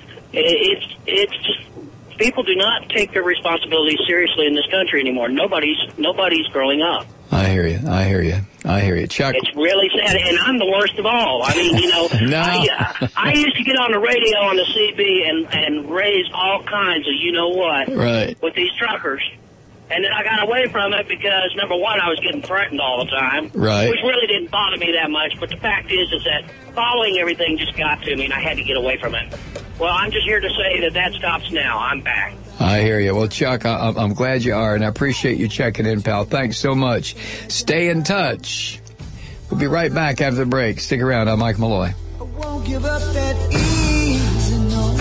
It's just, people do not take their responsibilities seriously in this country anymore. Nobody's growing up. I hear you, Chuck. It's really sad, and I'm the worst of all. I mean, you know, No. I used to get on the radio on the CB and raise all kinds of you-know-what Right. with these truckers. And then I got away from it because, number one, I was getting threatened all the time. Right. Which really didn't bother me that much, but the fact is that following everything just got to me, and I had to get away from it. Well, I'm just here to say that stops now. I'm back. I hear you. Well, Chuck, I'm glad you are, and I appreciate you checking in, pal. Thanks so much. Stay in touch. We'll be right back after the break. Stick around. I'm Mike Malloy. I won't give up that easy, no.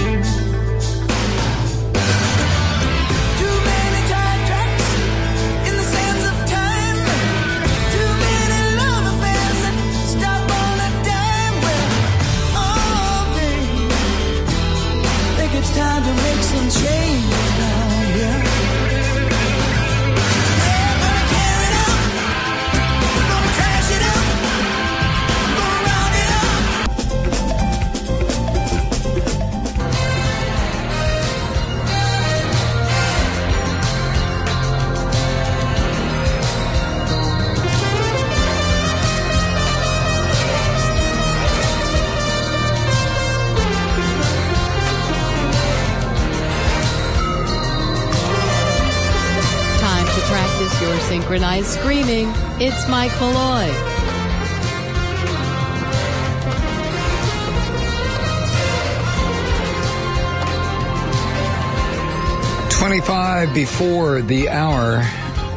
Too many time tracks in the sands of time. Too many love affairs that stop on a dime. Well, oh, babe, think it's time to make some change now, yeah. Practice your synchronized screaming. It's Mike Malloy. $25 before the hour.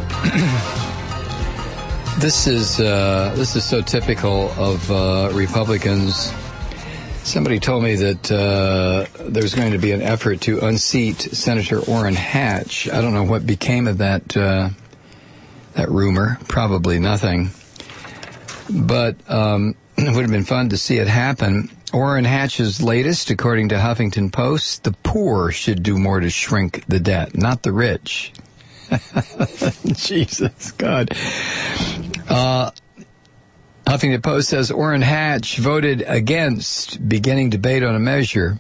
This is so typical of Republicans. Somebody told me that there's going to be an effort to unseat Senator Orrin Hatch. I don't know what became of that rumor. Probably nothing. But it would have been fun to see it happen. Orrin Hatch's latest, according to Huffington Post, the poor should do more to shrink the debt, not the rich. Jesus, God. Huffington Post says Orrin Hatch voted against beginning debate on a measure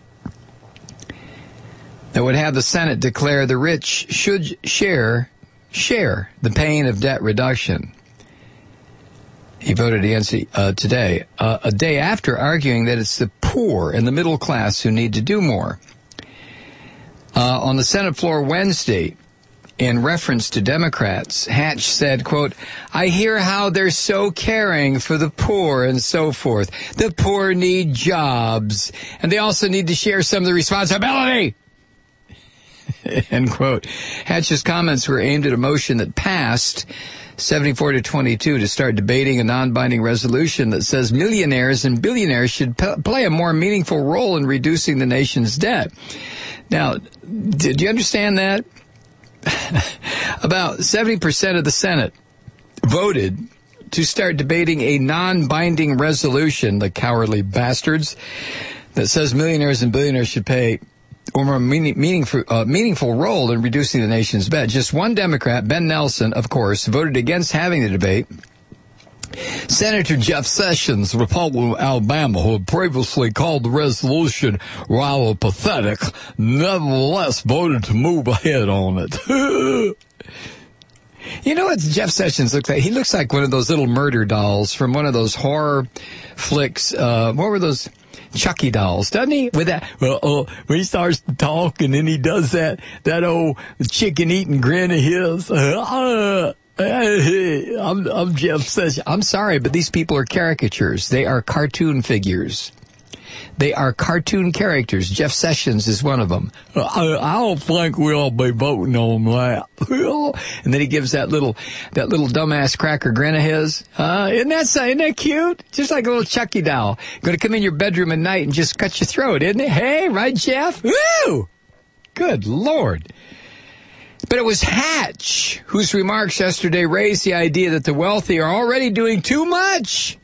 that would have the Senate declare the rich should share the pain of debt reduction. He voted against it today, a day after arguing that it's the poor and the middle class who need to do more. On the Senate floor Wednesday, in reference to Democrats, Hatch said, quote, "I hear how they're so caring for the poor and so forth. The poor need jobs, and they also need to share some of the responsibility." End quote. Hatch's comments were aimed at a motion that passed 74-22 to start debating a non-binding resolution that says millionaires and billionaires should play a more meaningful role in reducing the nation's debt. Now, did you understand that? About 70% of the Senate voted to start debating a non-binding resolution, the cowardly bastards, that says millionaires and billionaires should play a more meaningful role in reducing the nation's debt. Just one Democrat, Ben Nelson, of course, voted against having the debate. Senator Jeff Sessions, Republican of Alabama, who had previously called the resolution rather pathetic, nevertheless voted to move ahead on it. You know what Jeff Sessions looks like? He looks like one of those little murder dolls from one of those horror flicks. What were those? Chucky dolls, doesn't he? With that, when he starts to talk and then he does that old chicken eating grin of his. I'm Jeff Sessions. I'm sorry, but these people are caricatures. They are cartoon figures. They are cartoon characters. Jeff Sessions is one of them. I don't think we'll be voting on that. And then he gives that little dumbass cracker grin of his. Isn't that cute? Just like a little Chucky doll. Going to come in your bedroom at night and just cut your throat, isn't it? Hey, right, Jeff? Woo! Good Lord. But it was Hatch whose remarks yesterday raised the idea that the wealthy are already doing too much.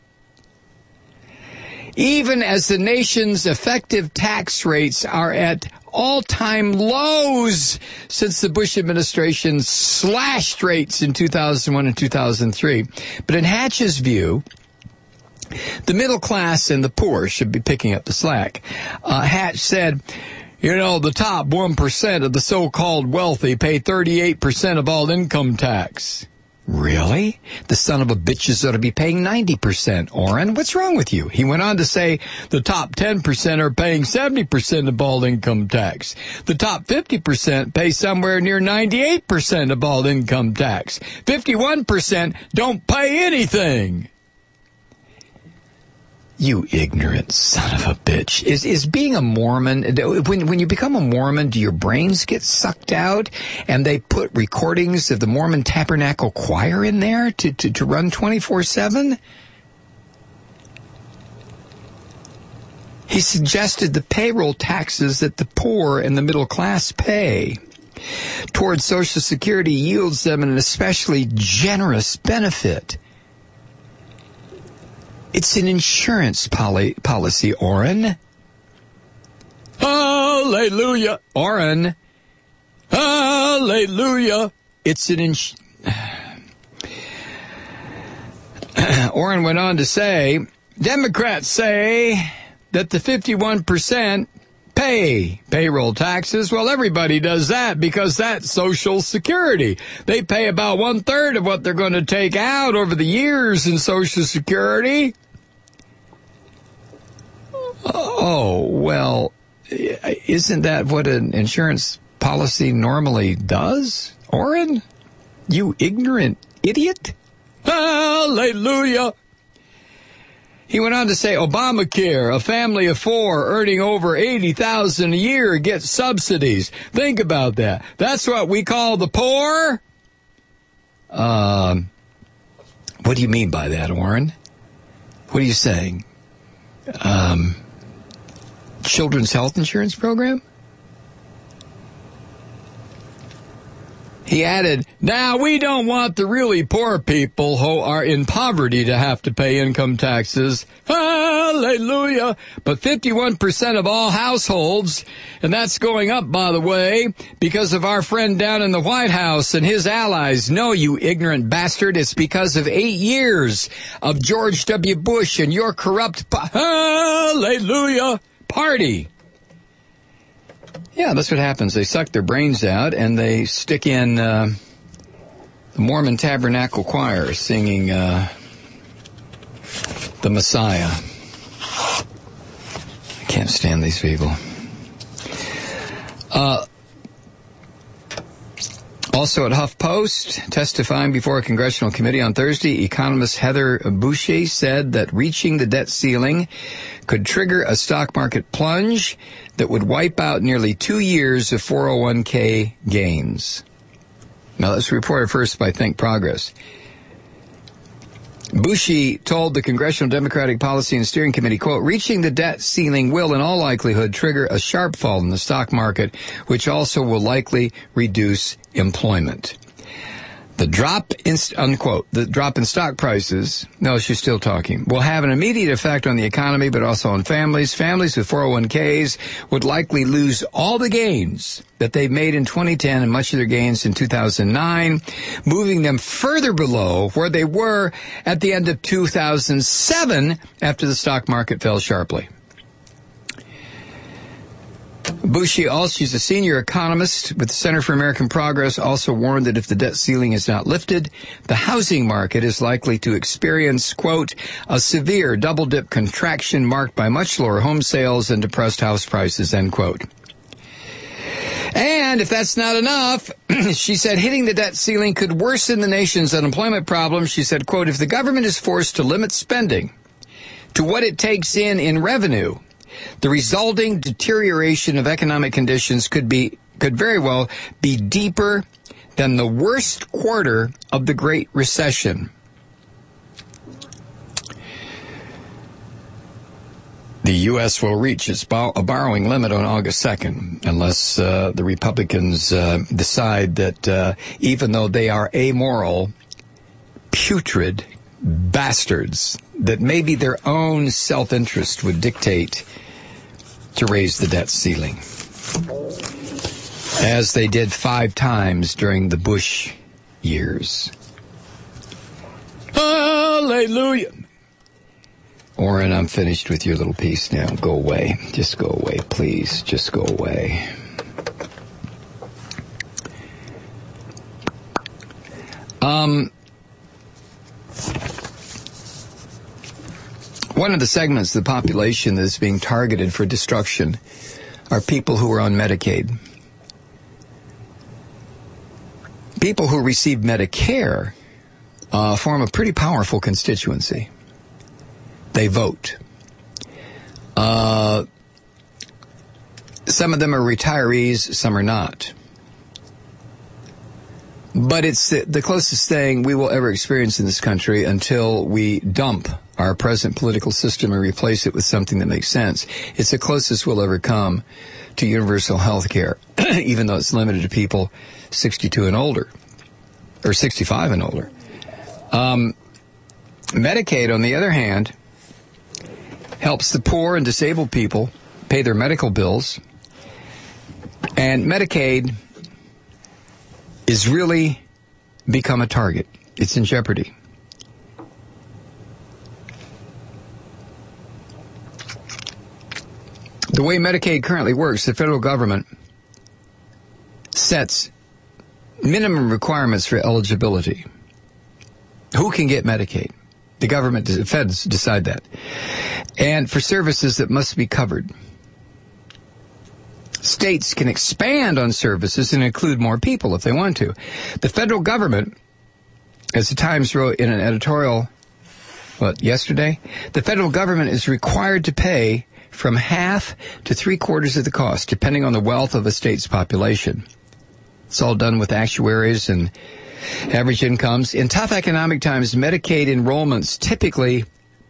Even as the nation's effective tax rates are at all-time lows since the Bush administration slashed rates in 2001 and 2003. But in Hatch's view, the middle class and the poor should be picking up the slack. Hatch said, the top 1% of the so-called wealthy pay 38% of all income tax. Really? The son of a bitches ought to be paying 90%, Orrin. What's wrong with you? He went on to say the top 10% are paying 70% of all income tax. The top 50% pay somewhere near 98% of all income tax. 51% don't pay anything. You ignorant son of a bitch. Is being a Mormon, when you become a Mormon, do your brains get sucked out and they put recordings of the Mormon Tabernacle Choir in there to run 24/7? He suggested the payroll taxes that the poor and the middle class pay towards Social Security yields them an especially generous benefit. It's an insurance policy, Orrin. Hallelujah, Orrin. Hallelujah. It's an Orrin went on to say, Democrats say that the 51% pay payroll taxes. Well, everybody does that because that's Social Security. They pay about 1/3 of what they're going to take out over the years in Social Security. Oh, well, isn't that what an insurance policy normally does, Orrin? You ignorant idiot. Hallelujah. He went on to say, Obamacare, a family of 4 earning over $80,000 a year gets subsidies. Think about that. That's what we call the poor? What do you mean by that, Orrin? What are you saying? Children's health insurance program? He added, now we don't want the really poor people who are in poverty to have to pay income taxes. Hallelujah. But 51% of all households, and that's going up, by the way, because of our friend down in the White House and his allies. No, you ignorant bastard, it's because of 8 years of George W. Bush and your corrupt hallelujah party. Yeah, that's what happens. They suck their brains out and they stick in the Mormon Tabernacle Choir singing the Messiah. I can't stand these people. Also at HuffPost, testifying before a congressional committee on Thursday, economist Heather Boushey said that reaching the debt ceiling could trigger a stock market plunge that would wipe out nearly 2 years of 401k gains. Now, let's report it first by Think Progress. Boushey told the Congressional Democratic Policy and Steering Committee, quote, reaching the debt ceiling will in all likelihood trigger a sharp fall in the stock market, which also will likely reduce employment. The drop in, unquote, the drop in stock prices, no, she's still talking, will have an immediate effect on the economy, but also on families. Families with 401ks would likely lose all the gains that they made in 2010 and much of their gains in 2009, moving them further below where they were at the end of 2007 after the stock market fell sharply. Boushey, she's a senior economist with the Center for American Progress, also warned that if the debt ceiling is not lifted, the housing market is likely to experience, quote, a severe double-dip contraction marked by much lower home sales and depressed house prices, end quote. And if that's not enough, she said hitting the debt ceiling could worsen the nation's unemployment problem. She said, quote, if the government is forced to limit spending to what it takes in revenue, the resulting deterioration of economic conditions could very well be deeper than the worst quarter of the Great Recession. The U.S. will reach its borrowing limit on August 2nd, unless the Republicans decide that even though they are amoral, putrid bastards, that maybe their own self-interest would dictate to raise the debt ceiling, as they did 5 times during the Bush years. Hallelujah. Orrin, I'm finished with your little piece now. Go away. Just go away, please. Just go away. One of the segments of the population that is being targeted for destruction are people who are on Medicaid. People who receive Medicare form a pretty powerful constituency. They vote. Some of them are retirees, some are not. But it's the closest thing we will ever experience in this country until we dump our present political system and replace it with something that makes sense. It's the closest we'll ever come to universal health care, even though it's limited to people 62 and older, or 65 and older. Medicaid, on the other hand, helps the poor and disabled people pay their medical bills. And Medicaid is really become a target. It's in jeopardy. The way Medicaid currently works, the federal government sets minimum requirements for eligibility. Who can get Medicaid? The government, the feds decide that. And for services that must be covered. States can expand on services and include more people if they want to. The federal government, as the Times wrote in an editorial, yesterday? The federal government is required to pay from half to 3/4 of the cost, depending on the wealth of a state's population. It's all done with actuaries and average incomes. In tough economic times, Medicaid enrollments typically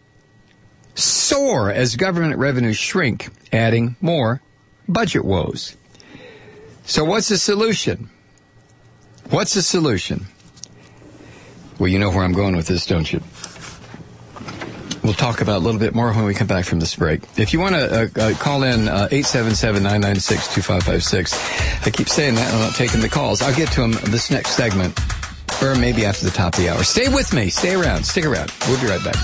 soar as government revenues shrink, adding more budget woes. So what's the solution? What's the solution? Well, you know where I'm going with this, don't you? We'll talk about it a little bit more when we come back from this break. If you want to call in, 877-996-2556. I keep saying that, and I'm not taking the calls. I'll get to them this next segment, or maybe after the top of the hour. Stay with me. Stay around. Stick around. We'll be right back.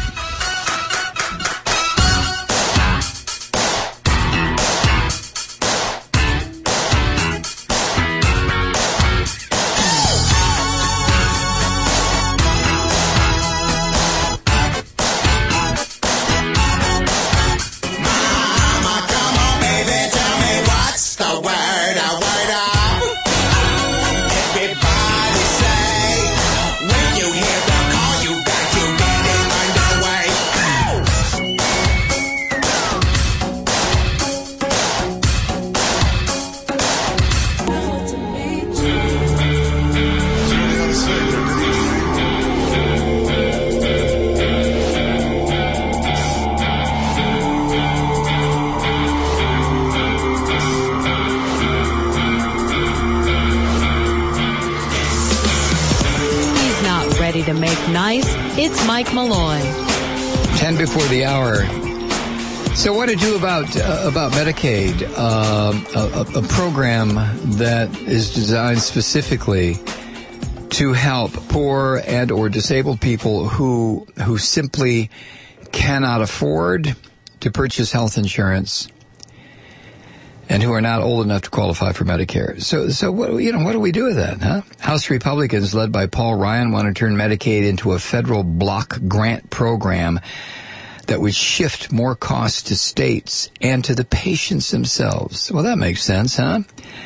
It's Mike Malloy. 10 before the hour. So what to do about Medicaid, a program that is designed specifically to help poor and or disabled people who simply cannot afford to purchase health insurance and who are not old enough to qualify for Medicare. So what do we do with that, huh? House Republicans, led by Paul Ryan, want to turn Medicaid into a federal block grant program that would shift more costs to states and to the patients themselves. Well, that makes sense, huh?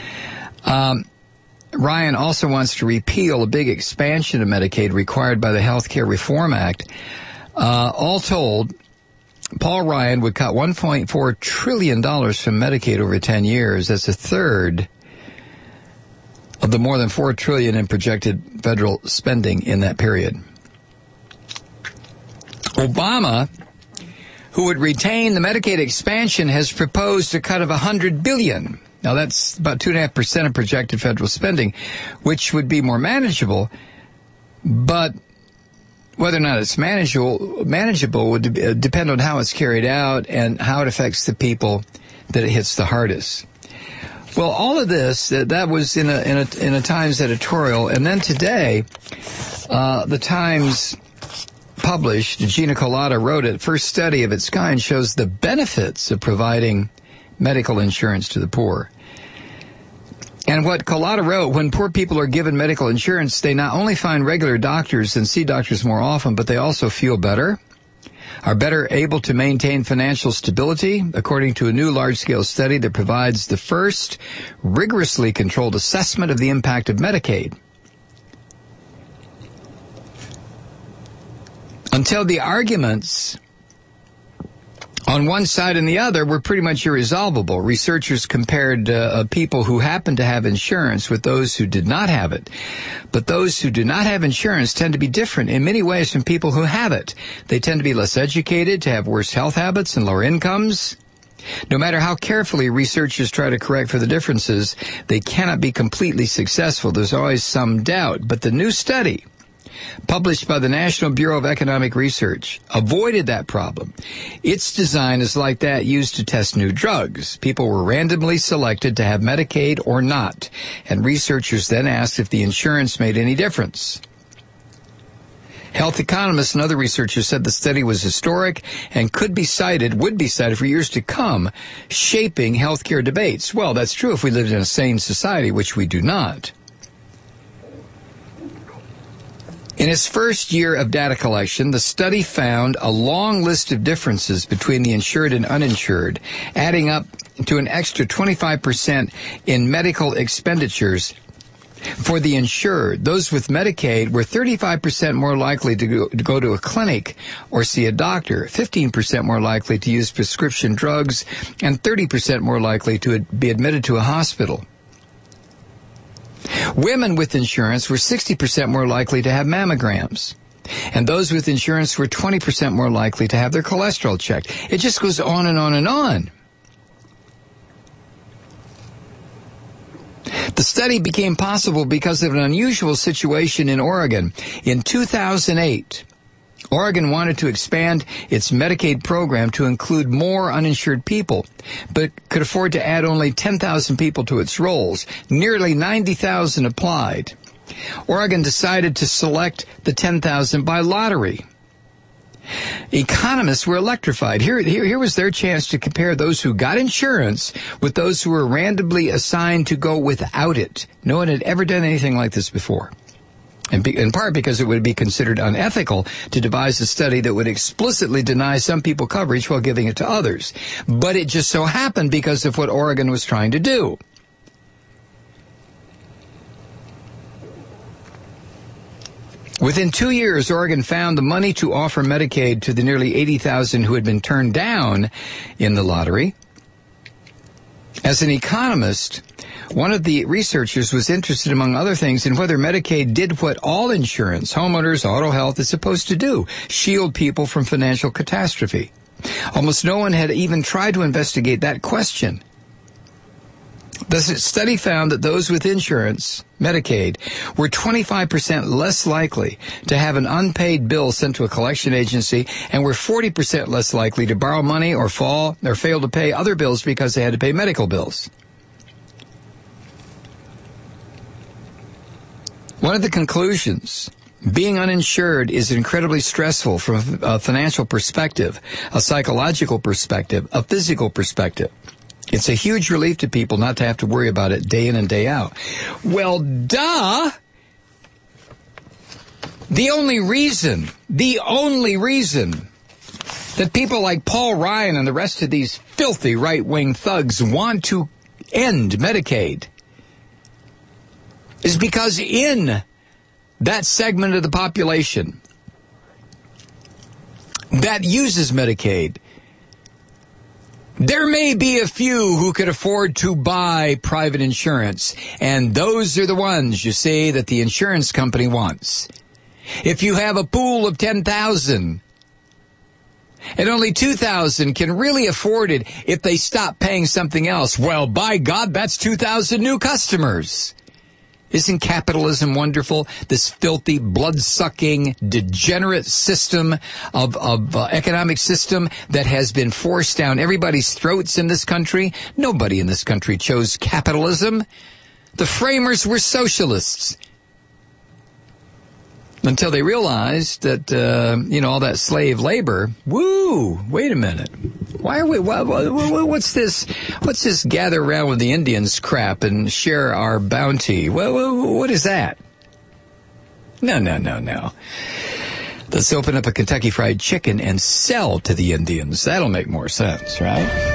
Ryan also wants to repeal a big expansion of Medicaid required by the Health Care Reform Act. All told, Paul Ryan would cut $1.4 trillion from Medicaid over 10 years. That's a third of the more than $4 trillion in projected federal spending in that period. Obama, who would retain the Medicaid expansion, has proposed a cut of $100 billion. Now, that's about 2.5% of projected federal spending, which would be more manageable, but whether or not it's manageable would depend on how it's carried out and how it affects the people that it hits the hardest. Well, all of this, that was in a Times editorial. And then today, the Times published, Gina Kolata wrote it, first study of its kind shows the benefits of providing medical insurance to the poor. And what Kolata wrote, when poor people are given medical insurance, they not only find regular doctors and see doctors more often, but they also feel better, are better able to maintain financial stability, according to a new large-scale study that provides the first rigorously controlled assessment of the impact of Medicaid. Until the arguments on one side and the other were pretty much irresolvable. Researchers compared people who happened to have insurance with those who did not have it. But those who do not have insurance tend to be different in many ways from people who have it. They tend to be less educated, to have worse health habits and lower incomes. No matter how carefully researchers try to correct for the differences, they cannot be completely successful. There's always some doubt. But the new study, published by the National Bureau of Economic Research, avoided that problem. Its design is like that used to test new drugs. People were randomly selected to have Medicaid or not, and researchers then asked if the insurance made any difference. Health economists and other researchers said the study was historic and would be cited for years to come, shaping healthcare debates. Well, that's true if we lived in a sane society, which we do not. In its first year of data collection, the study found a long list of differences between the insured and uninsured, adding up to an extra 25% in medical expenditures. For the insured, those with Medicaid were 35% more likely to go to a clinic or see a doctor, 15% more likely to use prescription drugs, and 30% more likely to be admitted to a hospital. Women with insurance were 60% more likely to have mammograms, and those with insurance were 20% more likely to have their cholesterol checked. It just goes on and on and on. The study became possible because of an unusual situation in Oregon. In 2008, Oregon wanted to expand its Medicaid program to include more uninsured people, but could afford to add only 10,000 people to its rolls. Nearly 90,000 applied. Oregon decided to select the 10,000 by lottery. Economists were electrified. Here was their chance to compare those who got insurance with those who were randomly assigned to go without it. No one had ever done anything like this before. In part because it would be considered unethical to devise a study that would explicitly deny some people coverage while giving it to others. But it just so happened because of what Oregon was trying to do. Within 2 years, Oregon found the money to offer Medicaid to the nearly 80,000 who had been turned down in the lottery. As an economist, one of the researchers was interested, among other things, in whether Medicaid did what all insurance, homeowners, auto health, is supposed to do, shield people from financial catastrophe. Almost no one had even tried to investigate that question. The study found that those with insurance, Medicaid, were 25% less likely to have an unpaid bill sent to a collection agency and were 40% less likely to borrow money or fail to pay other bills because they had to pay medical bills. One of the conclusions, being uninsured is incredibly stressful from a financial perspective, a psychological perspective, a physical perspective. It's a huge relief to people not to have to worry about it day in and day out. Well, duh! The only reason that people like Paul Ryan and the rest of these filthy right-wing thugs want to end Medicaid is because in that segment of the population that uses Medicaid, there may be a few who could afford to buy private insurance, and those are the ones, you see, that the insurance company wants. If you have a pool of 10,000, and only 2,000 can really afford it if they stop paying something else, well, by God, that's 2,000 new customers. Isn't capitalism wonderful? This filthy, blood-sucking, degenerate system of economic system that has been forced down everybody's throats in this country. Nobody in this country chose capitalism. The framers were socialists. Until they realized that, all that slave labor, wait a minute. What's this gather around with the Indians crap and share our bounty? What is that? No. Let's open up a Kentucky Fried Chicken and sell to the Indians. That'll make more sense, right?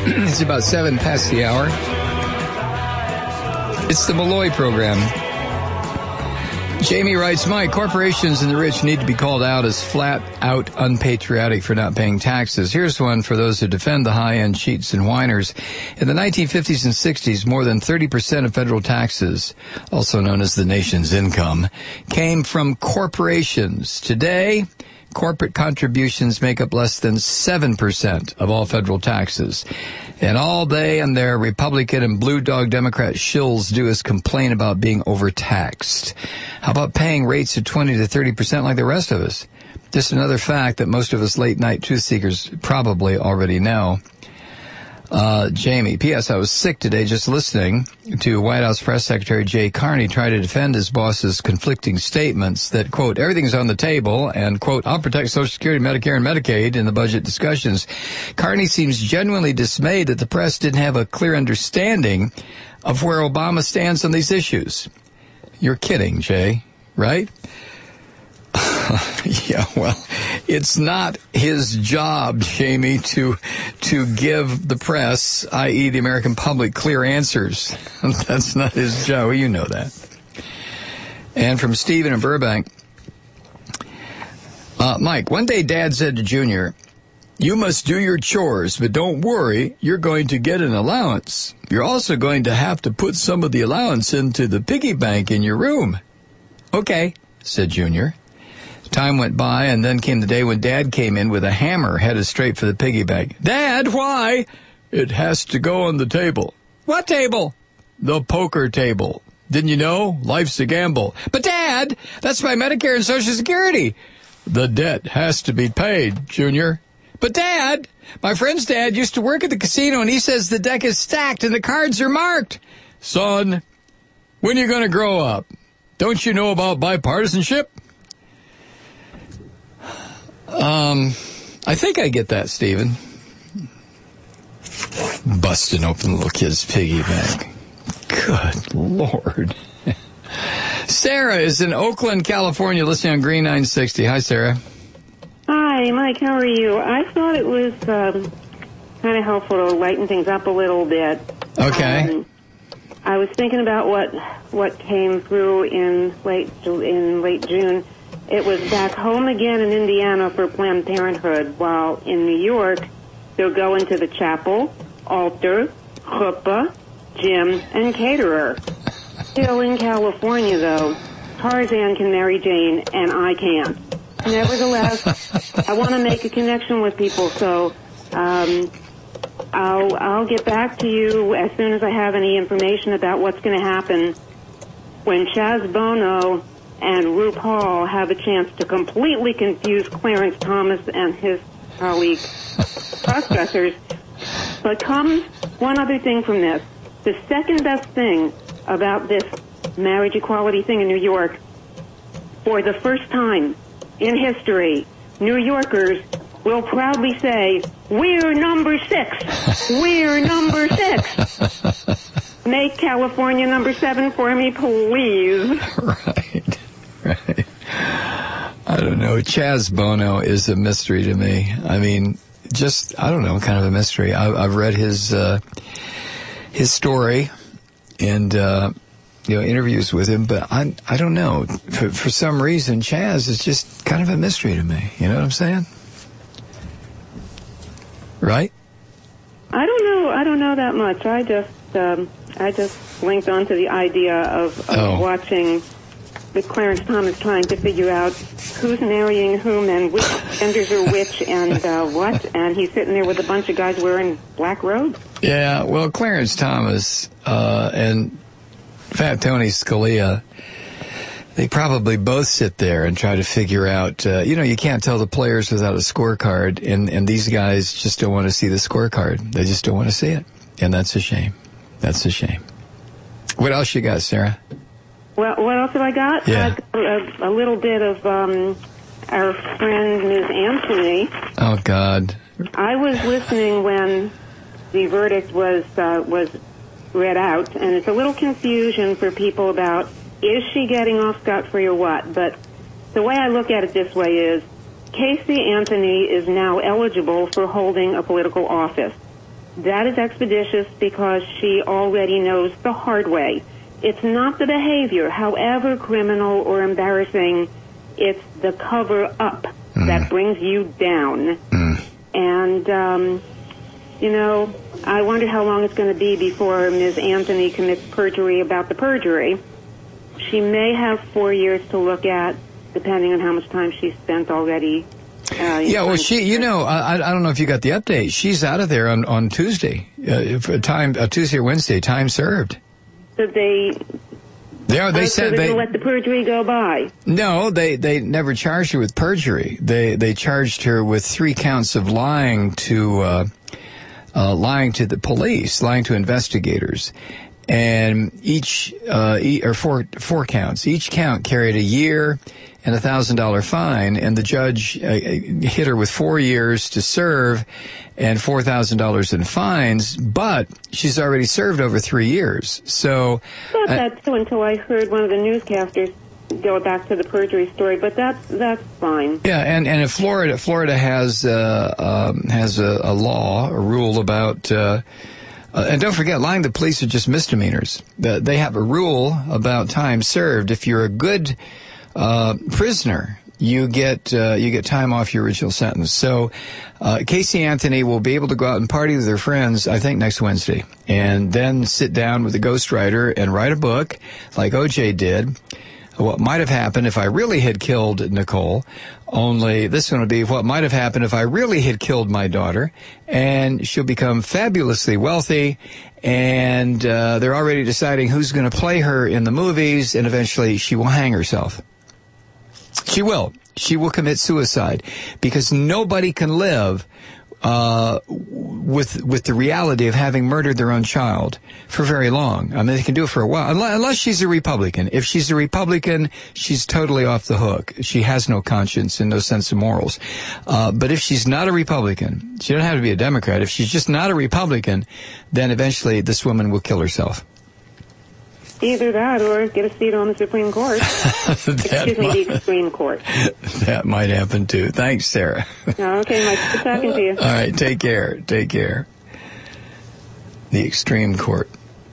It's about 7 past the hour. It's the Malloy program. Jamie writes, Mike, corporations and the rich need to be called out as flat-out unpatriotic for not paying taxes. Here's one for those who defend the high-end cheats and whiners. In the 1950s and 60s, more than 30% of federal taxes, also known as the nation's income, came from corporations. Today, corporate contributions make up less than 7% of all federal taxes. And all they and their Republican and Blue Dog Democrat shills do is complain about being overtaxed. How about paying rates of 20 to 30% like the rest of us? Just another fact that most of us late-night truth seekers probably already know. Jamie, P.S. I was sick today just listening to White House Press Secretary Jay Carney try to defend his boss's conflicting statements that, quote, everything's on the table and, quote, I'll protect Social Security, Medicare, and Medicaid in the budget discussions. Carney seems genuinely dismayed that the press didn't have a clear understanding of where Obama stands on these issues. You're kidding, Jay, right? Yeah, well, it's not his job, Jamie, to give the press, i.e. the American public, clear answers. That's not his job. Well, you know that. And from Stephen in Burbank, Mike, one day Dad said to Junior, you must do your chores, but don't worry, you're going to get an allowance. You're also going to have to put some of the allowance into the piggy bank in your room. Okay, said Junior. Time went by, and then came the day when Dad came in with a hammer headed straight for the piggy bank. Dad, why? It has to go on the table. What table? The poker table. Didn't you know? Life's a gamble. But Dad, that's my Medicare and Social Security. The debt has to be paid, Junior. But Dad, my friend's dad used to work at the casino, and he says the deck is stacked and the cards are marked. Son, when are you going to grow up? Don't you know about bipartisanship? I think I get that, Stephen. Busting open the little kid's piggy bank. Good Lord. Sarah is in Oakland, California, listening on Green 960. Hi, Sarah. Hi, Mike. How are you? I thought it was kind of helpful to lighten things up a little bit. Okay. I was thinking about what came through in late June. It was back home again in Indiana for Planned Parenthood, while in New York, they'll go into the chapel, altar, chuppah, gym, and caterer. Still in California, though, Tarzan can marry Jane, and I can't. Nevertheless, I want to make a connection with people, so I'll get back to you as soon as I have any information about what's going to happen when Chaz Bono and RuPaul have a chance to completely confuse Clarence Thomas and his colleague crossdressers. But comes one other thing from this. The second best thing about this marriage equality thing in New York, for the first time in history, New Yorkers will proudly say, we're number 6. We're number 6. Make California number 7 for me, please. Right. I don't know. Chaz Bono is a mystery to me. I mean, just, I don't know, kind of a mystery. I've read his story and, interviews with him, but I don't know. For some reason, Chaz is just kind of a mystery to me. You know what I'm saying? Right? I don't know that much. I just linked onto the idea of watching the Clarence Thomas trying to figure out who's marrying whom and which genders are which and what, and he's sitting there with a bunch of guys wearing black robes. Yeah, well, Clarence Thomas and Fat Tony Scalia, they probably both sit there and try to figure out, you can't tell the players without a scorecard, and these guys just don't want to see the scorecard. They just don't want to see it, and that's a shame. That's a shame. What else you got, Sarah? Well, what else have I got? Yeah. I got a little bit of our friend Ms. Anthony. Oh, God. I was listening when the verdict was read out, and it's a little confusion for people about, is she getting off scot-free or what? But the way I look at it this way is, Casey Anthony is now eligible for holding a political office. That is expeditious because she already knows the hard way. It's not the behavior, however criminal or embarrassing, it's the cover-up that brings you down. And, you know, I wonder how long it's going to be before Ms. Anthony commits perjury about the perjury. She may have 4 years to look at, depending on how much time she's spent already. Yeah, well, she, I don't know if you got the update. She's out of there on Tuesday, Tuesday or Wednesday, time served. So they said they let the perjury go by. No, they never charged her with perjury. They charged her with 3 counts of lying to the police, lying to investigators. And four counts. Each count carried a year and $1,000 fine, and the judge hit her with 4 years to serve and $4,000 in fines, but she's already served over 3 years. So I thought that too until I heard one of the newscasters go back to the perjury story, but that's fine. Yeah, and in Florida has a law, a rule about and don't forget, lying to police are just misdemeanors. They have a rule about time served. If you're a good prisoner, you get time off your original sentence. So Casey Anthony will be able to go out and party with her friends, I think, next Wednesday, and then sit down with a ghostwriter and write a book like O.J. did. What might have happened if I really had killed Nicole, only this one would be what might have happened if I really had killed my daughter, and she'll become fabulously wealthy, and they're already deciding who's going to play her in the movies, and eventually she will hang herself. She will. She will commit suicide, because nobody can live with the reality of having murdered their own child for very long. I mean, they can do it for a while, unless she's a Republican. If she's a Republican, she's totally off the hook. She has no conscience and no sense of morals. But if she's not a Republican, she doesn't have to be a Democrat. If she's just not a Republican, then eventually this woman will kill herself. Either that or get a seat on the Supreme Court. The Extreme Court. That might happen, too. Thanks, Sarah. Okay, Mike. Good talking to you. All right, take care. Take care. The Extreme Court.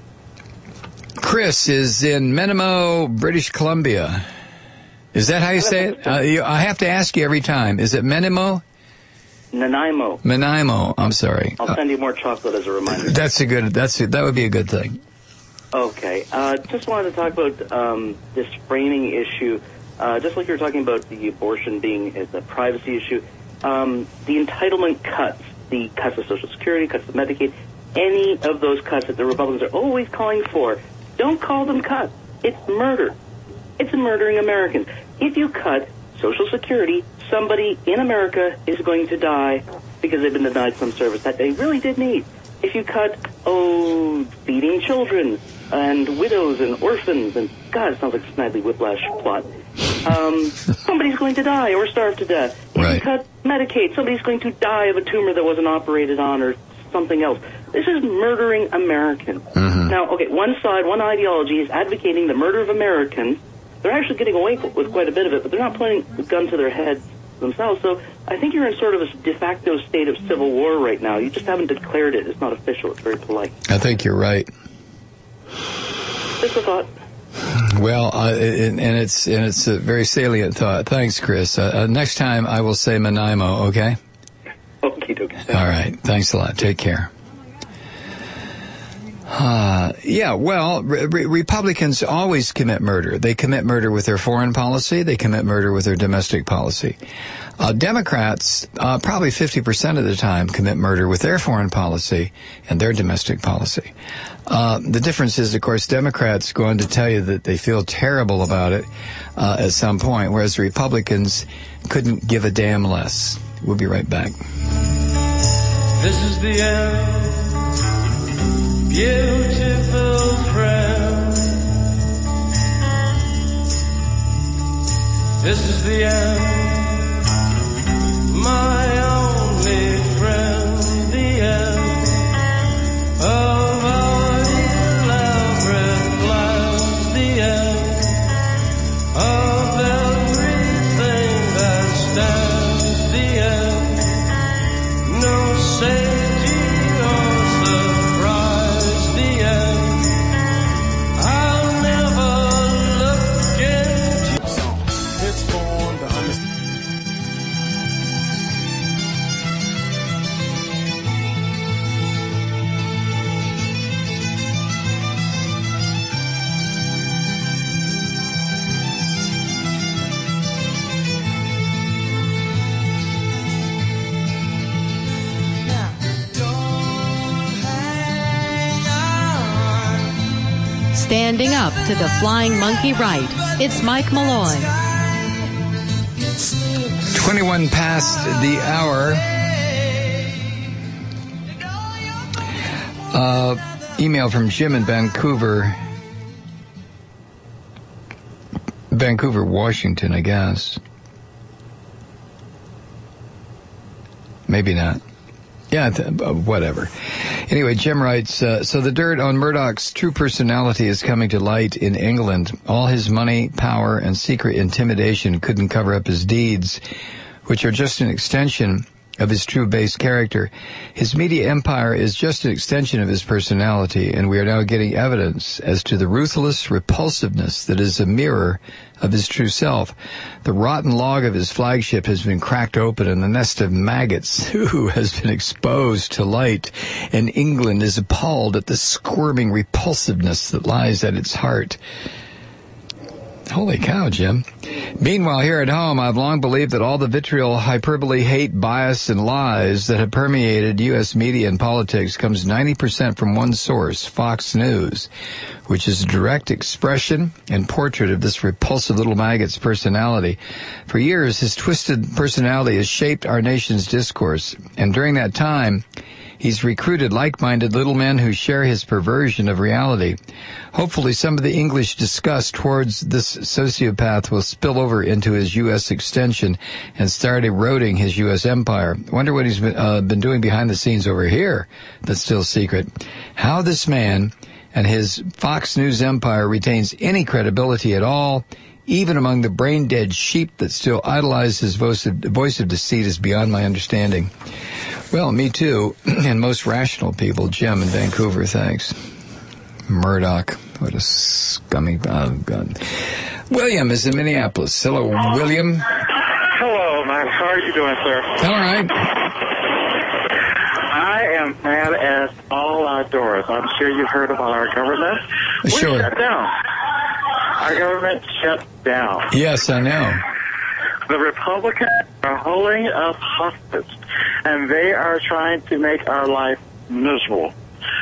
Chris is in Menemo, British Columbia. Is that how you say it? I have to ask you every time. Is it Menemo? Nanaimo. Nanaimo. I'm sorry. I'll send you more chocolate as a reminder. That would be a good thing. Okay. Just wanted to talk about this framing issue. Just like you were talking about the abortion being as a privacy issue, the entitlement cuts, the cuts of Social Security, cuts of Medicaid, any of those cuts that the Republicans are always calling for, don't call them cuts. It's murder. It's murdering Americans. If you cut Social Security, somebody in America is going to die because they've been denied some service that they really did need. If you cut, feeding children and widows and orphans, and God, it sounds like a Snidely Whiplash plot. Somebody's going to die or starve to death. If you cut Medicaid, somebody's going to die of a tumor that wasn't operated on or something else. This is murdering Americans. Now, okay, one side, one ideology is advocating the murder of Americans. They're actually getting away with quite a bit of it, but they're not putting the gun to their heads themselves. So I think you're in sort of a de facto state of civil war right now. You just haven't declared it. It's not official. It's very polite. I think you're right. Just a thought. Well, and it's a very salient thought. Thanks, Chris. Next time I will say Nanaimo, okay? Okay. All right. Thanks a lot. Take care. Republicans always commit murder. They commit murder with their foreign policy. They commit murder with their domestic policy. Democrats, probably 50% of the time, commit murder with their foreign policy and their domestic policy. The difference is, of course, Democrats going to tell you that they feel terrible about it at some point, whereas Republicans couldn't give a damn less. We'll be right back. This is the end, beautiful friend. This is the end, my only friend, the end of our elaborate plans, the end of everything that stands, the end, no safety or standing up to the flying monkey right. It's Mike Malloy. 21 past the hour. Email from Jim in Vancouver, Washington, I guess. Maybe not. Yeah, whatever. Anyway, Jim writes, so the dirt on Murdoch's true personality is coming to light in England. All his money, power, and secret intimidation couldn't cover up his deeds, which are just an extension of his true base character. His media empire is just an extension of his personality, and we are now getting evidence as to the ruthless repulsiveness that is a mirror of his true self. The rotten log of his flagship has been cracked open, and the nest of maggots has been exposed to light, and England is appalled at the squirming repulsiveness that lies at its heart. Holy cow, Jim. Meanwhile, here at home, I've long believed that all the vitriol, hyperbole, hate, bias, and lies that have permeated U.S. media and politics comes 90% from one source, Fox News, which is a direct expression and portrait of this repulsive little maggot's personality. For years, his twisted personality has shaped our nation's discourse, and during that time, he's recruited like-minded little men who share his perversion of reality. Hopefully, some of the English disgust towards this sociopath will spill over into his U.S. extension and start eroding his U.S. empire. Wonder what he's been doing behind the scenes over here that's still secret. How this man and his Fox News empire retains any credibility at all, even among the brain-dead sheep that still idolize his voice of deceit, is beyond my understanding. Well, me too, and most rational people. Jim in Vancouver, thanks. Murdoch, what a scummy... Oh, God. William is in Minneapolis. Hello, William. Hello, man. How are you doing, sir? All right. I am mad as all outdoors. I'm sure you've heard about our government. Sure. We shut down. Our government shut down. Yes, I know. The Republicans are holding us hostage, and they are trying to make our life miserable.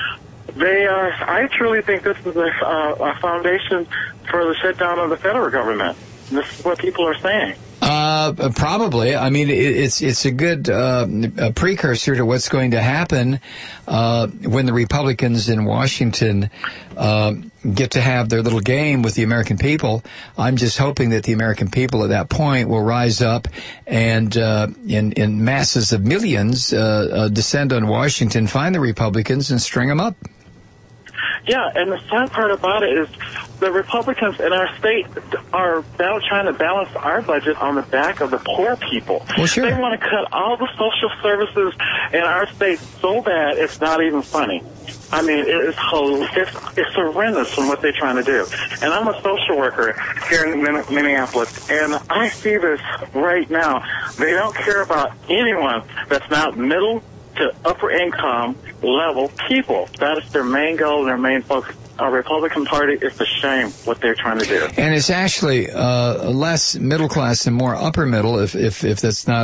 I truly think this is a foundation for the shutdown of the federal government. This is what people are saying. Probably. I mean, it's a good a precursor to what's going to happen when the Republicans in Washington get to have their little game with the American people. I'm just hoping that the American people at that point will rise up and in masses of millions descend on Washington, find the Republicans, and string them up. Yeah, and the sad part about it is the Republicans in our state are now trying to balance our budget on the back of the poor people. Well, sure. They want to cut all the social services in our state so bad it's not even funny. I mean, it's horrendous from what they're trying to do. And I'm a social worker here in Minneapolis, and I see this right now. They don't care about anyone that's not middle to upper income level people. That is their main goal and their main focus. Our Republican Party is a shame what they're trying to do. And it's actually less middle class and more upper middle, if that's not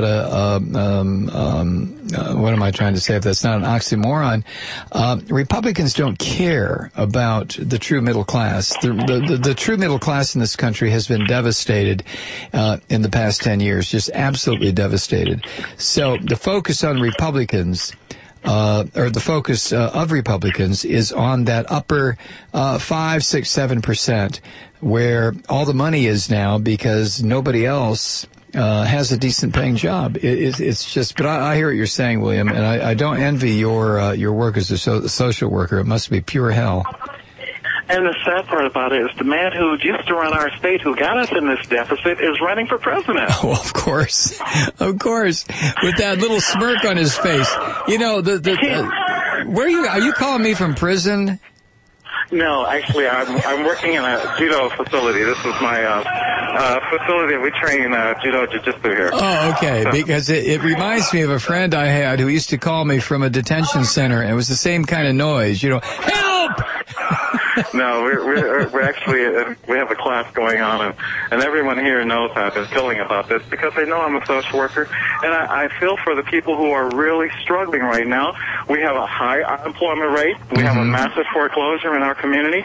what am I trying to say? If that's not an oxymoron. Republicans don't care about the true middle class. The true middle class in this country has been devastated in the past 10 years, just absolutely devastated. So the focus on Republicans, or the focus of Republicans, is on that upper 5, 6, 7%, where all the money is now, because nobody else has a decent paying job. It's just, but I hear what you're saying, William, and I don't envy your work as a social worker. It must be pure hell. And the sad part about it is the man who used to run our state, who got us in this deficit, is running for president. Oh, of course. Of course. With that little smirk on his face. You know, where are you calling me from prison? No, actually, I'm working in a judo facility. This is my facility. We train judo jiu-jitsu here. Oh, okay. So. Because it reminds me of a friend I had who used to call me from a detention center, and it was the same kind of noise. You know, help! No, we're actually we have a class going on, and everyone here knows I've been feeling about this because they know I'm a social worker, and I feel for the people who are really struggling right now. We have a high unemployment rate. We have a massive foreclosure in our community.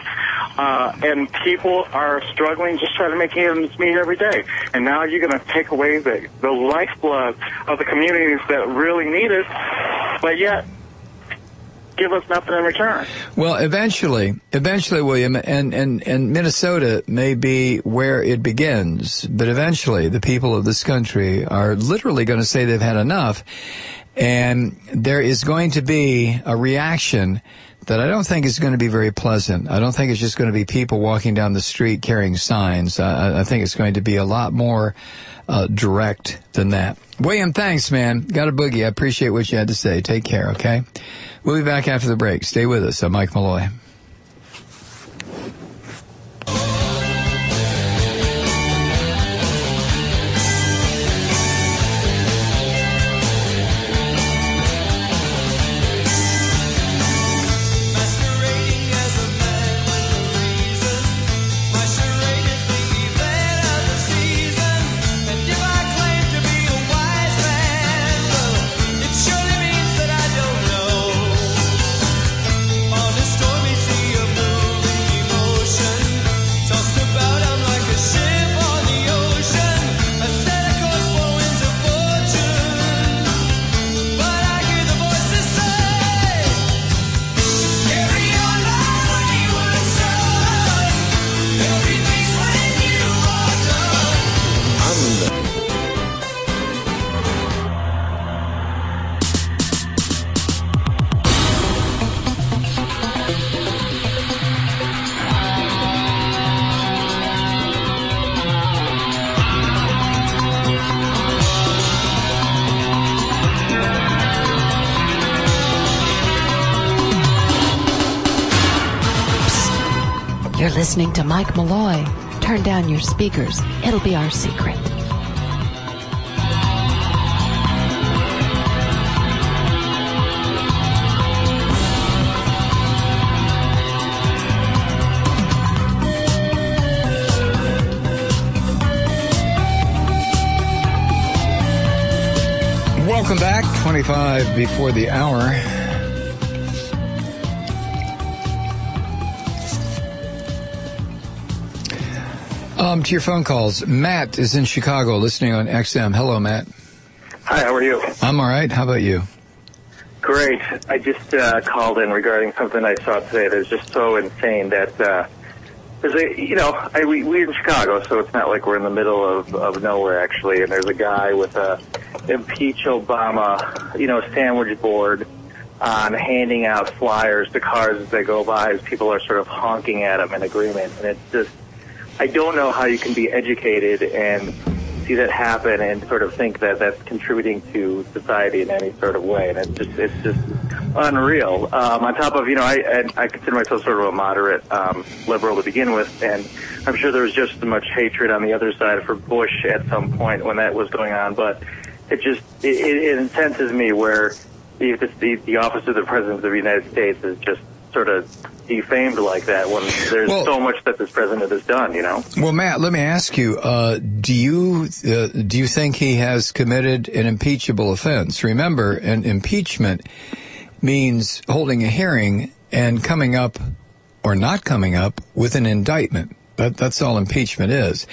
and people are struggling, just trying to make ends meet every day. And now you're going to take away the lifeblood of the communities that really need it, but yet give us nothing in return. Well, eventually, William, and Minnesota may be where it begins, but eventually the people of this country are literally going to say they've had enough, and there is going to be a reaction that I don't think is going to be very pleasant. I don't think it's just going to be people walking down the street carrying signs. I think it's going to be a lot more direct than that. William, thanks, man. Got a boogie. I appreciate what you had to say. Take care, okay? We'll be back after the break. Stay with us. I'm Mike Malloy. You're listening to Mike Malloy. Turn down your speakers. It'll be our secret. Welcome back. 25 before the hour. To your phone calls. Matt is in Chicago listening on XM. Hello, Matt. Hi, how are you? I'm all right. How about you? Great. I just called in regarding something I saw today that is just so insane that there's we're in Chicago, so it's not like we're in the middle of nowhere, actually, and there's a guy with a Impeach Obama, sandwich board on handing out flyers to cars as they go by as people are sort of honking at him in agreement, and it's just, I don't know how you can be educated and see that happen and sort of think that that's contributing to society in any sort of way. And it's just unreal. On top of, I consider myself sort of a moderate liberal to begin with, and I'm sure there was just as much hatred on the other side for Bush at some point when that was going on. But it incenses me where the office of the President of the United States is just sort of defamed like that when there's so much that this president has done, Well, Matt, let me ask you, do you think he has committed an impeachable offense? Remember, an impeachment means holding a hearing and coming up or not coming up with an indictment. That's all impeachment is.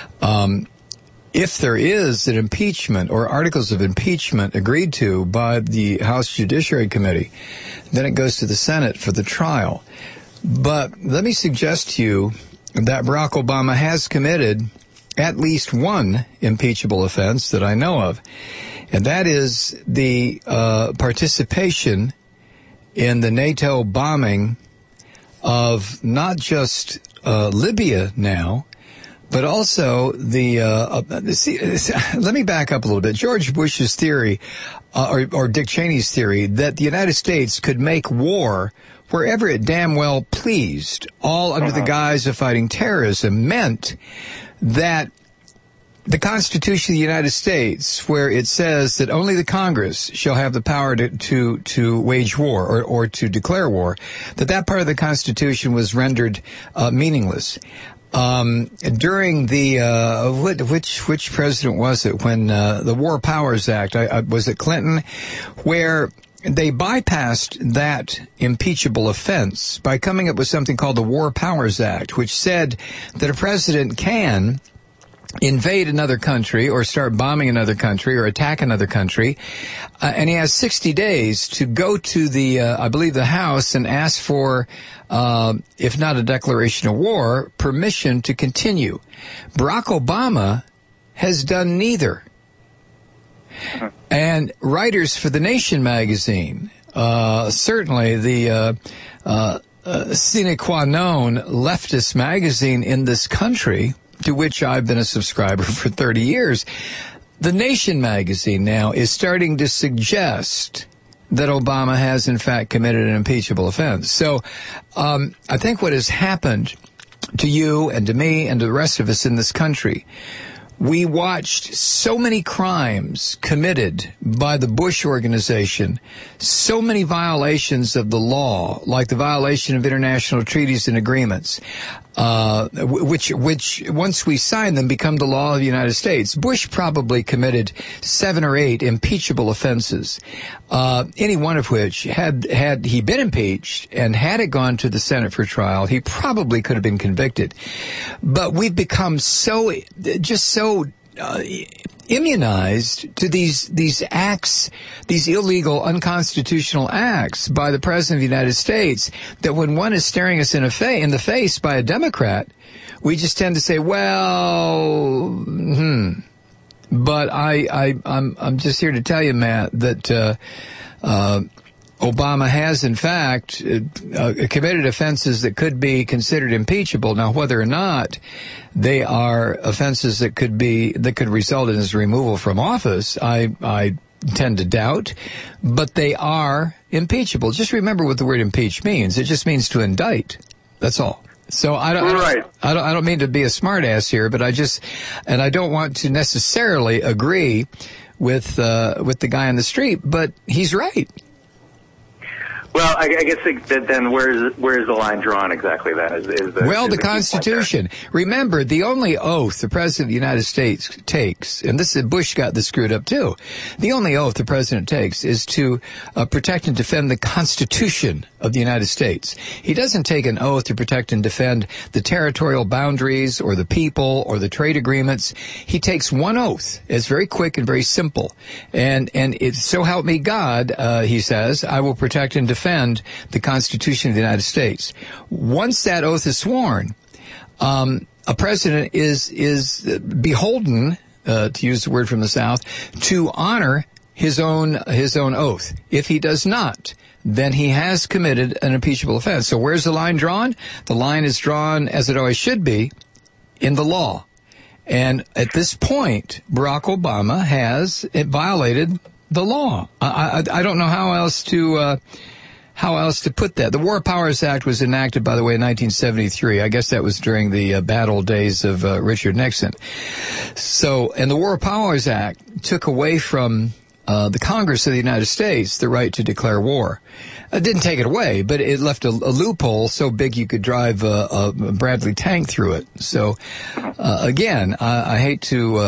If there is an impeachment or articles of impeachment agreed to by the House Judiciary Committee, then it goes to the Senate for the trial. But let me suggest to you that Barack Obama has committed at least one impeachable offense that I know of, and that is the participation in the NATO bombing of not just Libya now, but also let me back up a little bit. George Bush's theory, or Dick Cheney's theory, that the United States could make war wherever it damn well pleased, all under the guise of fighting terrorism, meant that the Constitution of the United States, where it says that only the Congress shall have the power to wage war or to declare war, that part of the Constitution was rendered meaningless. During the which president was it when the War Powers Act, was it Clinton, where they bypassed that impeachable offense by coming up with something called the War Powers Act, which said that a president can invade another country or start bombing another country or attack another country, and he has 60 days to go to the, I believe, the House and ask for, if not a declaration of war, permission to continue. Barack Obama has done neither. And writers for The Nation magazine, certainly the sine qua non leftist magazine in this country, to which I've been a subscriber for 30 years, The Nation magazine now is starting to suggest that Obama has, in fact, committed an impeachable offense. So I think what has happened to you and to me and to the rest of us in this country, we watched so many crimes committed by the Bush organization, so many violations of the law, like the violation of international treaties and agreements, which once we sign them become the law of the United States. Bush probably committed 7 or 8 impeachable offenses, any one of which, had he been impeached and had it gone to the Senate for trial, he probably could have been convicted. But we've become so immunized to these acts, these illegal, unconstitutional acts by the President of the United States, that when one is staring us in the face by a Democrat, we just tend to say, well, But I'm just here to tell you, Matt, that Obama has, in fact, committed offenses that could be considered impeachable. Now, whether or not they are offenses that could result in his removal from office, I tend to doubt, but they are impeachable. Just remember what the word impeach means. It just means to indict. That's all. So I don't mean to be a smartass here, but I don't want to necessarily agree with the guy on the street, but he's right. Well, I guess then where's the line drawn exactly then? The Constitution. Remember, the only oath the President of the United States takes, and Bush got this screwed up too, the only oath the President takes is to protect and defend the Constitution of the United States. He doesn't take an oath to protect and defend the territorial boundaries or the people or the trade agreements. He takes one oath. It's very quick and very simple. And it's so help me God, he says, I will protect and defend the Constitution of the United States. Once that oath is sworn, a president is beholden, to use the word from the South, to honor his own oath. If he does not, then he has committed an impeachable offense. So where's the line drawn? The line is drawn, as it always should be, in the law. And at this point, Barack Obama has violated the law. I don't know how else to put that. The War Powers Act was enacted, by the way, in 1973. I guess that was during the bad old days of Richard Nixon. So, and the War Powers Act took away from the Congress of the United States the right to declare war. It didn't take it away, but it left a loophole so big you could drive a Bradley tank through it. So, again, I hate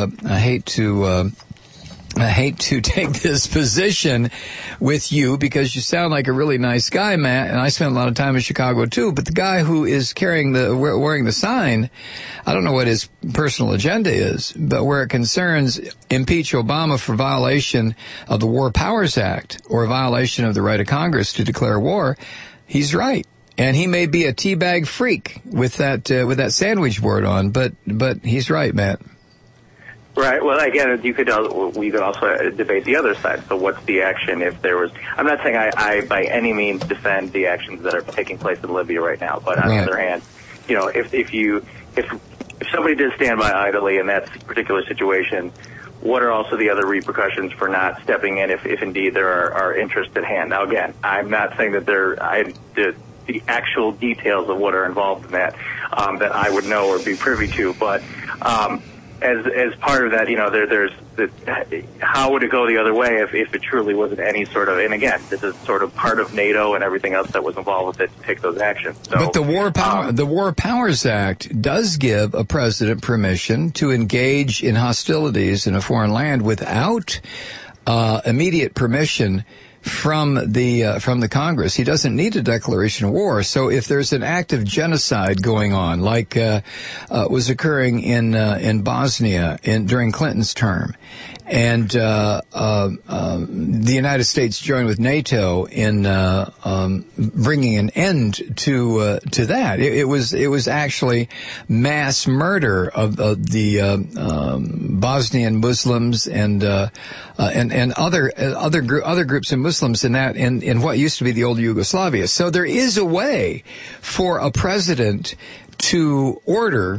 to take this position with you because you sound like a really nice guy, Matt, and I spent a lot of time in Chicago too, but the guy who is wearing the sign, I don't know what his personal agenda is, but where it concerns impeach Obama for violation of the War Powers Act or a violation of the right of Congress to declare war, he's right. And he may be a teabag freak with that sandwich board on, but he's right, Matt. Right. Well, again, we could also debate the other side. So what's the action if there was... I'm not saying I by any means defend the actions that are taking place in Libya right now, but on the other hand, you know, if somebody did stand by idly in that particular situation, what are also the other repercussions for not stepping in if indeed there are interests at hand? Now, again, I'm not saying that the actual details of what are involved in that I would know or be privy to, but... As part of that, you know, there's how would it go the other way if it truly wasn't any sort of, and again, this is sort of part of NATO and everything else that was involved with it to take those actions. So, but the War Powers Act does give a president permission to engage in hostilities in a foreign land without immediate permission from the Congress. He doesn't need a declaration of war. So if there's an act of genocide going on, like was occurring in Bosnia during Clinton's term, and the United States joined with NATO in bringing an end to that, it was actually mass murder of the Bosnian Muslims and other groups of Muslims in what used to be the old Yugoslavia. So there is a way for a president to order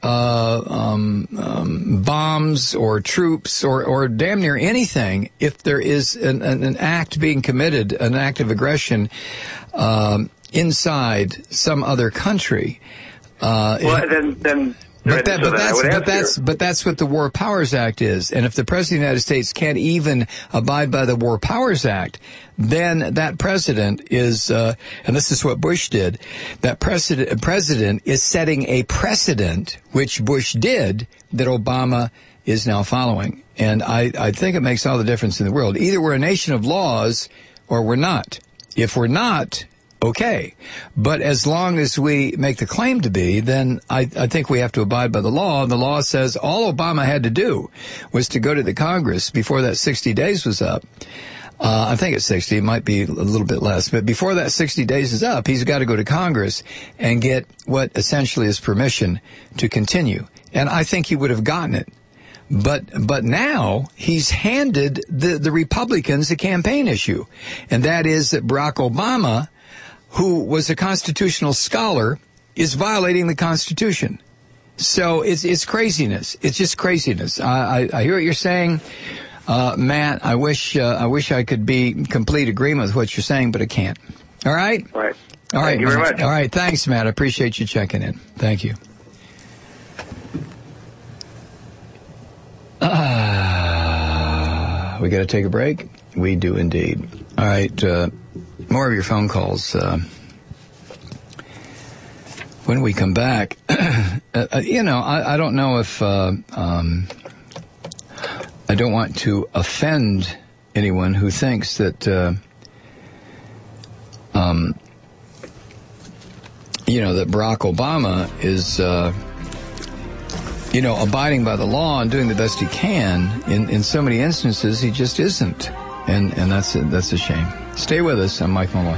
bombs or troops or damn near anything if there is an act being committed, an act of aggression inside some other country. But that's what the War Powers Act is. And if the President of the United States can't even abide by the War Powers Act, then that president is, and this is what Bush did, that president is setting a precedent, which Bush did, that Obama is now following. And I think it makes all the difference in the world. Either we're a nation of laws or we're not. If we're not, okay. But as long as we make the claim to be, then I think we have to abide by the law. And the law says all Obama had to do was to go to the Congress before that 60 days was up. I think it's 60. It might be a little bit less. But before that 60 days is up, he's got to go to Congress and get what essentially is permission to continue. And I think he would have gotten it. But now he's handed the Republicans a campaign issue. And that is that Barack Obama, who was a constitutional scholar, is violating the Constitution. So it's craziness. It's just craziness. I hear what you're saying, Matt. I wish I could be in complete agreement with what you're saying, but I can't. All right? Right. All right. Thank you very much. All right. Thanks, Matt. I appreciate you checking in. Thank you. We got to take a break? We do indeed. All right. More of your phone calls. When we come back, I don't know if I don't want to offend anyone who thinks that that Barack Obama is abiding by the law and doing the best he can. In so many instances, he just isn't, and that's a shame. Stay with us. I'm Mike Malloy.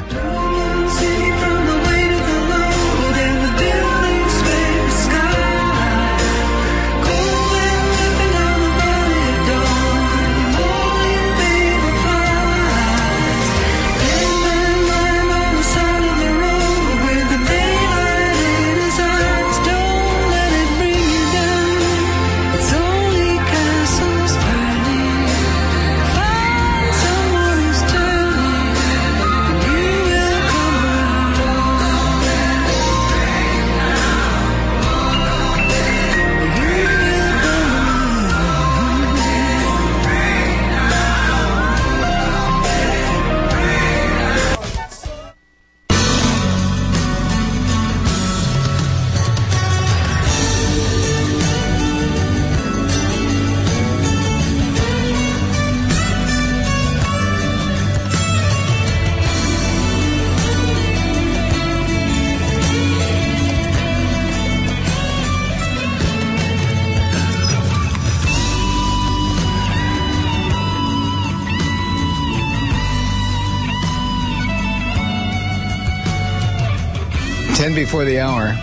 Before the hour.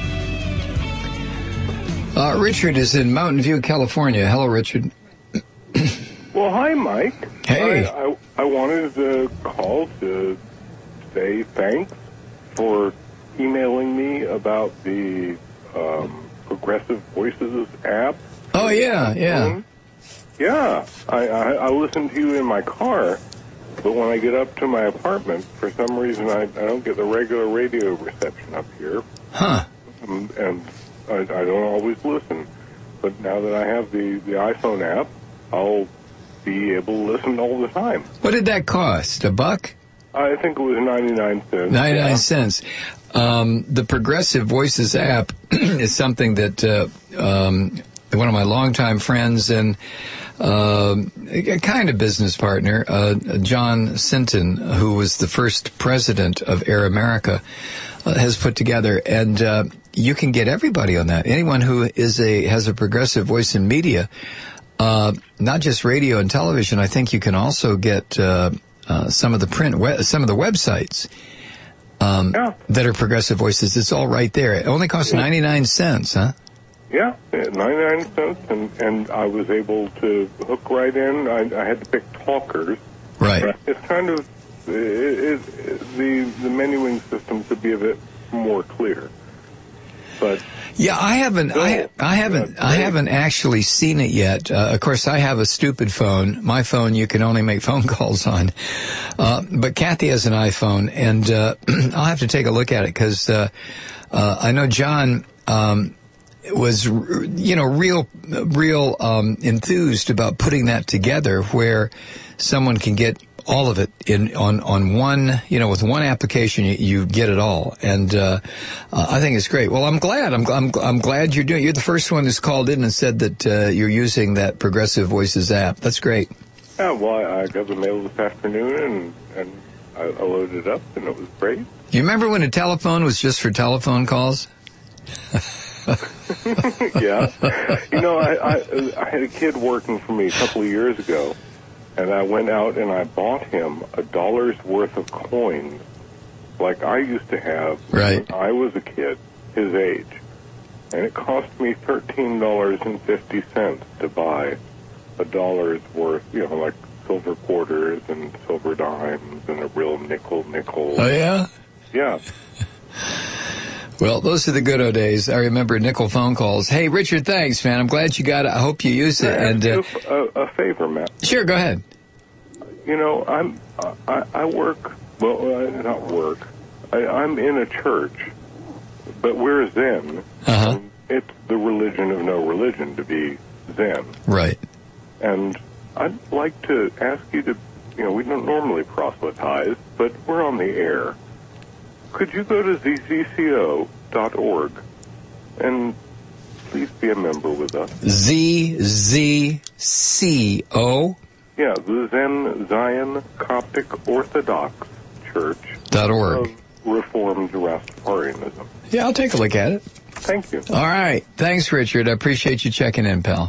Richard is in Mountain View, California. Hello, Richard. Well, hi, Mike. Hey. I wanted to call to say thanks for emailing me about the Progressive Voices app. Oh, yeah. Yeah. I listen to you in my car, but when I get up to my apartment, for some reason I don't get the regular radio reception up here. Huh. And I don't always listen. But now that I have the iPhone app, I'll be able to listen all the time. What did that cost? $1? I think it was 99 cents. 99 cents. The Progressive Voices app is something that one of my longtime friends and a kind of business partner, John Sinton, who was the first president of Air America, has put together, and you can get everybody on that. Anyone who has a progressive voice in media, not just radio and television. I think you can also get some of the some of the websites that are progressive voices. It's all right there. It only costs 99 cents, huh? Yeah, 99 cents, and I was able to hook right in. I had to pick talkers. Right. It's kind of the menuing system could be a bit more clear, but yeah, I haven't actually seen it yet. Of course, I have a stupid phone. My phone you can only make phone calls on, but Kathy has an iPhone, and I'll have to take a look at it because I know John was real enthused about putting that together, where someone can get all of it on one, with one application, you get it all. And, I think it's great. Well, I'm glad. I'm glad you're doing it. You're the first one who's called in and said that, you're using that Progressive Voices app. That's great. Yeah, well, I got the mail this afternoon and I loaded it up and it was great. You remember when a telephone was just for telephone calls? Yeah. I had a kid working for me a couple of years ago, and I went out and I bought him $1 worth of coins like I used to have when I was a kid, his age. And it cost me $13.50 to buy $1 worth, like silver quarters and silver dimes and a real nickel. Oh, yeah? Yeah. Well, those are the good old days. I remember nickel phone calls. Hey, Richard, thanks, man. I'm glad you got it. I hope you use it. And a favor, Matt. Sure, go ahead. I work. Well, not work. I'm in a church, but we're Zen. Uh-huh. It's the religion of no religion to be Zen. Right. And I'd like to ask you to. We don't normally proselytize, but we're on the air. Could you go to zzco.org and please be a member with us? ZZCO? Yeah, the Zen Zion Coptic Orthodox Church. .org. Of Reformed Rastafarianism. Yeah, I'll take a look at it. Thank you. All right. Thanks, Richard. I appreciate you checking in, pal.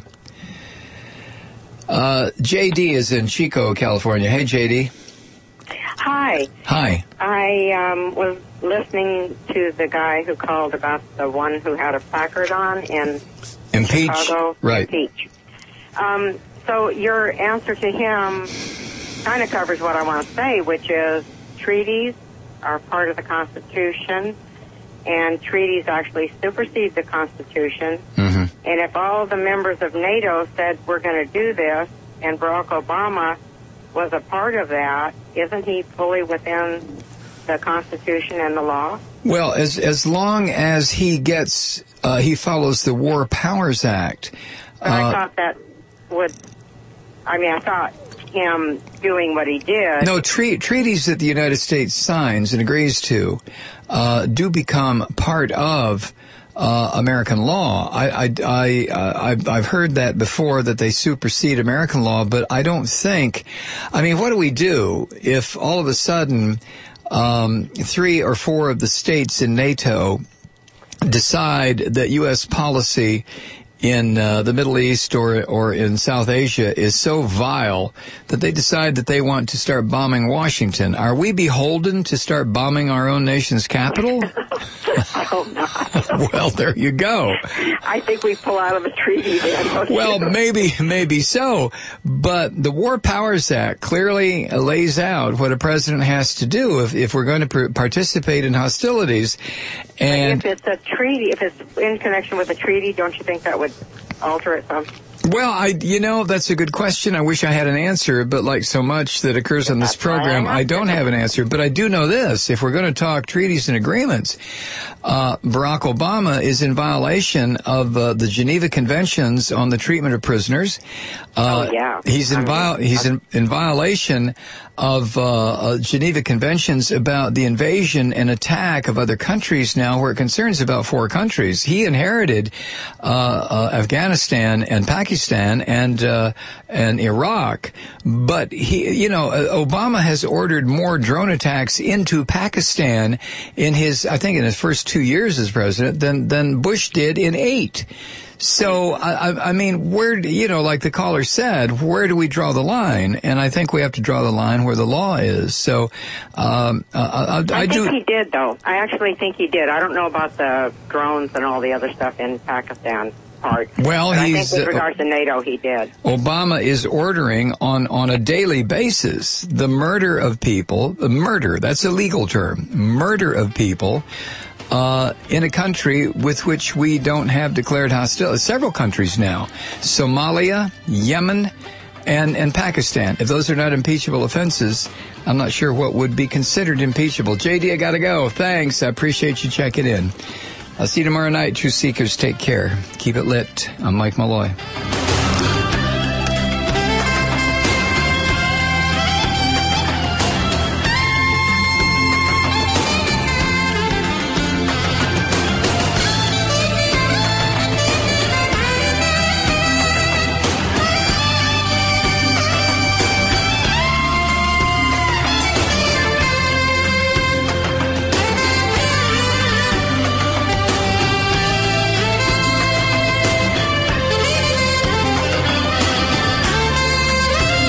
JD is in Chico, California. Hey, JD. Hi. Hi. I was listening to the guy who called about the one who had a placard on in Chicago. Right. Impeach. So your answer to him kind of covers what I want to say, which is treaties are part of the Constitution, and treaties actually supersede the Constitution. Mm-hmm. And if all the members of NATO said we're going to do this, and Barack Obama was a part of that, isn't he fully within the Constitution and the law? Well, as long as he gets, he follows the War Powers Act. But I thought that I thought him doing what he did. No, treaties that the United States signs and agrees to, do become part of American law. I've heard that before, that they supersede American law, but I don't think. What do we do if all of a sudden 3 or 4 of the states in NATO decide that U.S. policy in the Middle East or in South Asia is so vile that they decide that they want to start bombing Washington? Are we beholden to start bombing our own nation's capital? I hope not. Well, there you go. I think we pull out of the treaty then. Well, maybe so. But the War Powers Act clearly lays out what a president has to do if we're going to participate in hostilities. And if it's a treaty, if it's in connection with a treaty, don't you think that would alter it some? Well, that's a good question. I wish I had an answer, but like so much that occurs on this program, I don't have an answer. But I do know this. If we're going to talk treaties and agreements, Barack Obama is in violation of the Geneva Conventions on the treatment of prisoners. He's in violation of Geneva Conventions about the invasion and attack of other countries now, where it concerns about 4 countries. He inherited Afghanistan and Pakistan Pakistan and Iraq. But Obama has ordered more drone attacks into Pakistan in his first 2 years as president than Bush did in 8. So, I mean, where, like the caller said, where do we draw the line? And I think we have to draw the line where the law is. So, I think he did, though. I actually think he did. I don't know about the drones and all the other stuff in Pakistan part. Well, I think with regards to NATO, he did. Obama is ordering on a daily basis the murder of people. Murder, that's a legal term. Murder of people. In a country with which we don't have declared hostility. Several countries now. Somalia, Yemen, and Pakistan. If those are not impeachable offenses, I'm not sure what would be considered impeachable. JD, I gotta go. Thanks. I appreciate you checking in. I'll see you tomorrow night. Truth Seekers, take care. Keep it lit. I'm Mike Malloy.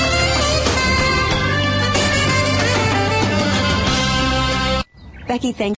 Becky, thanks.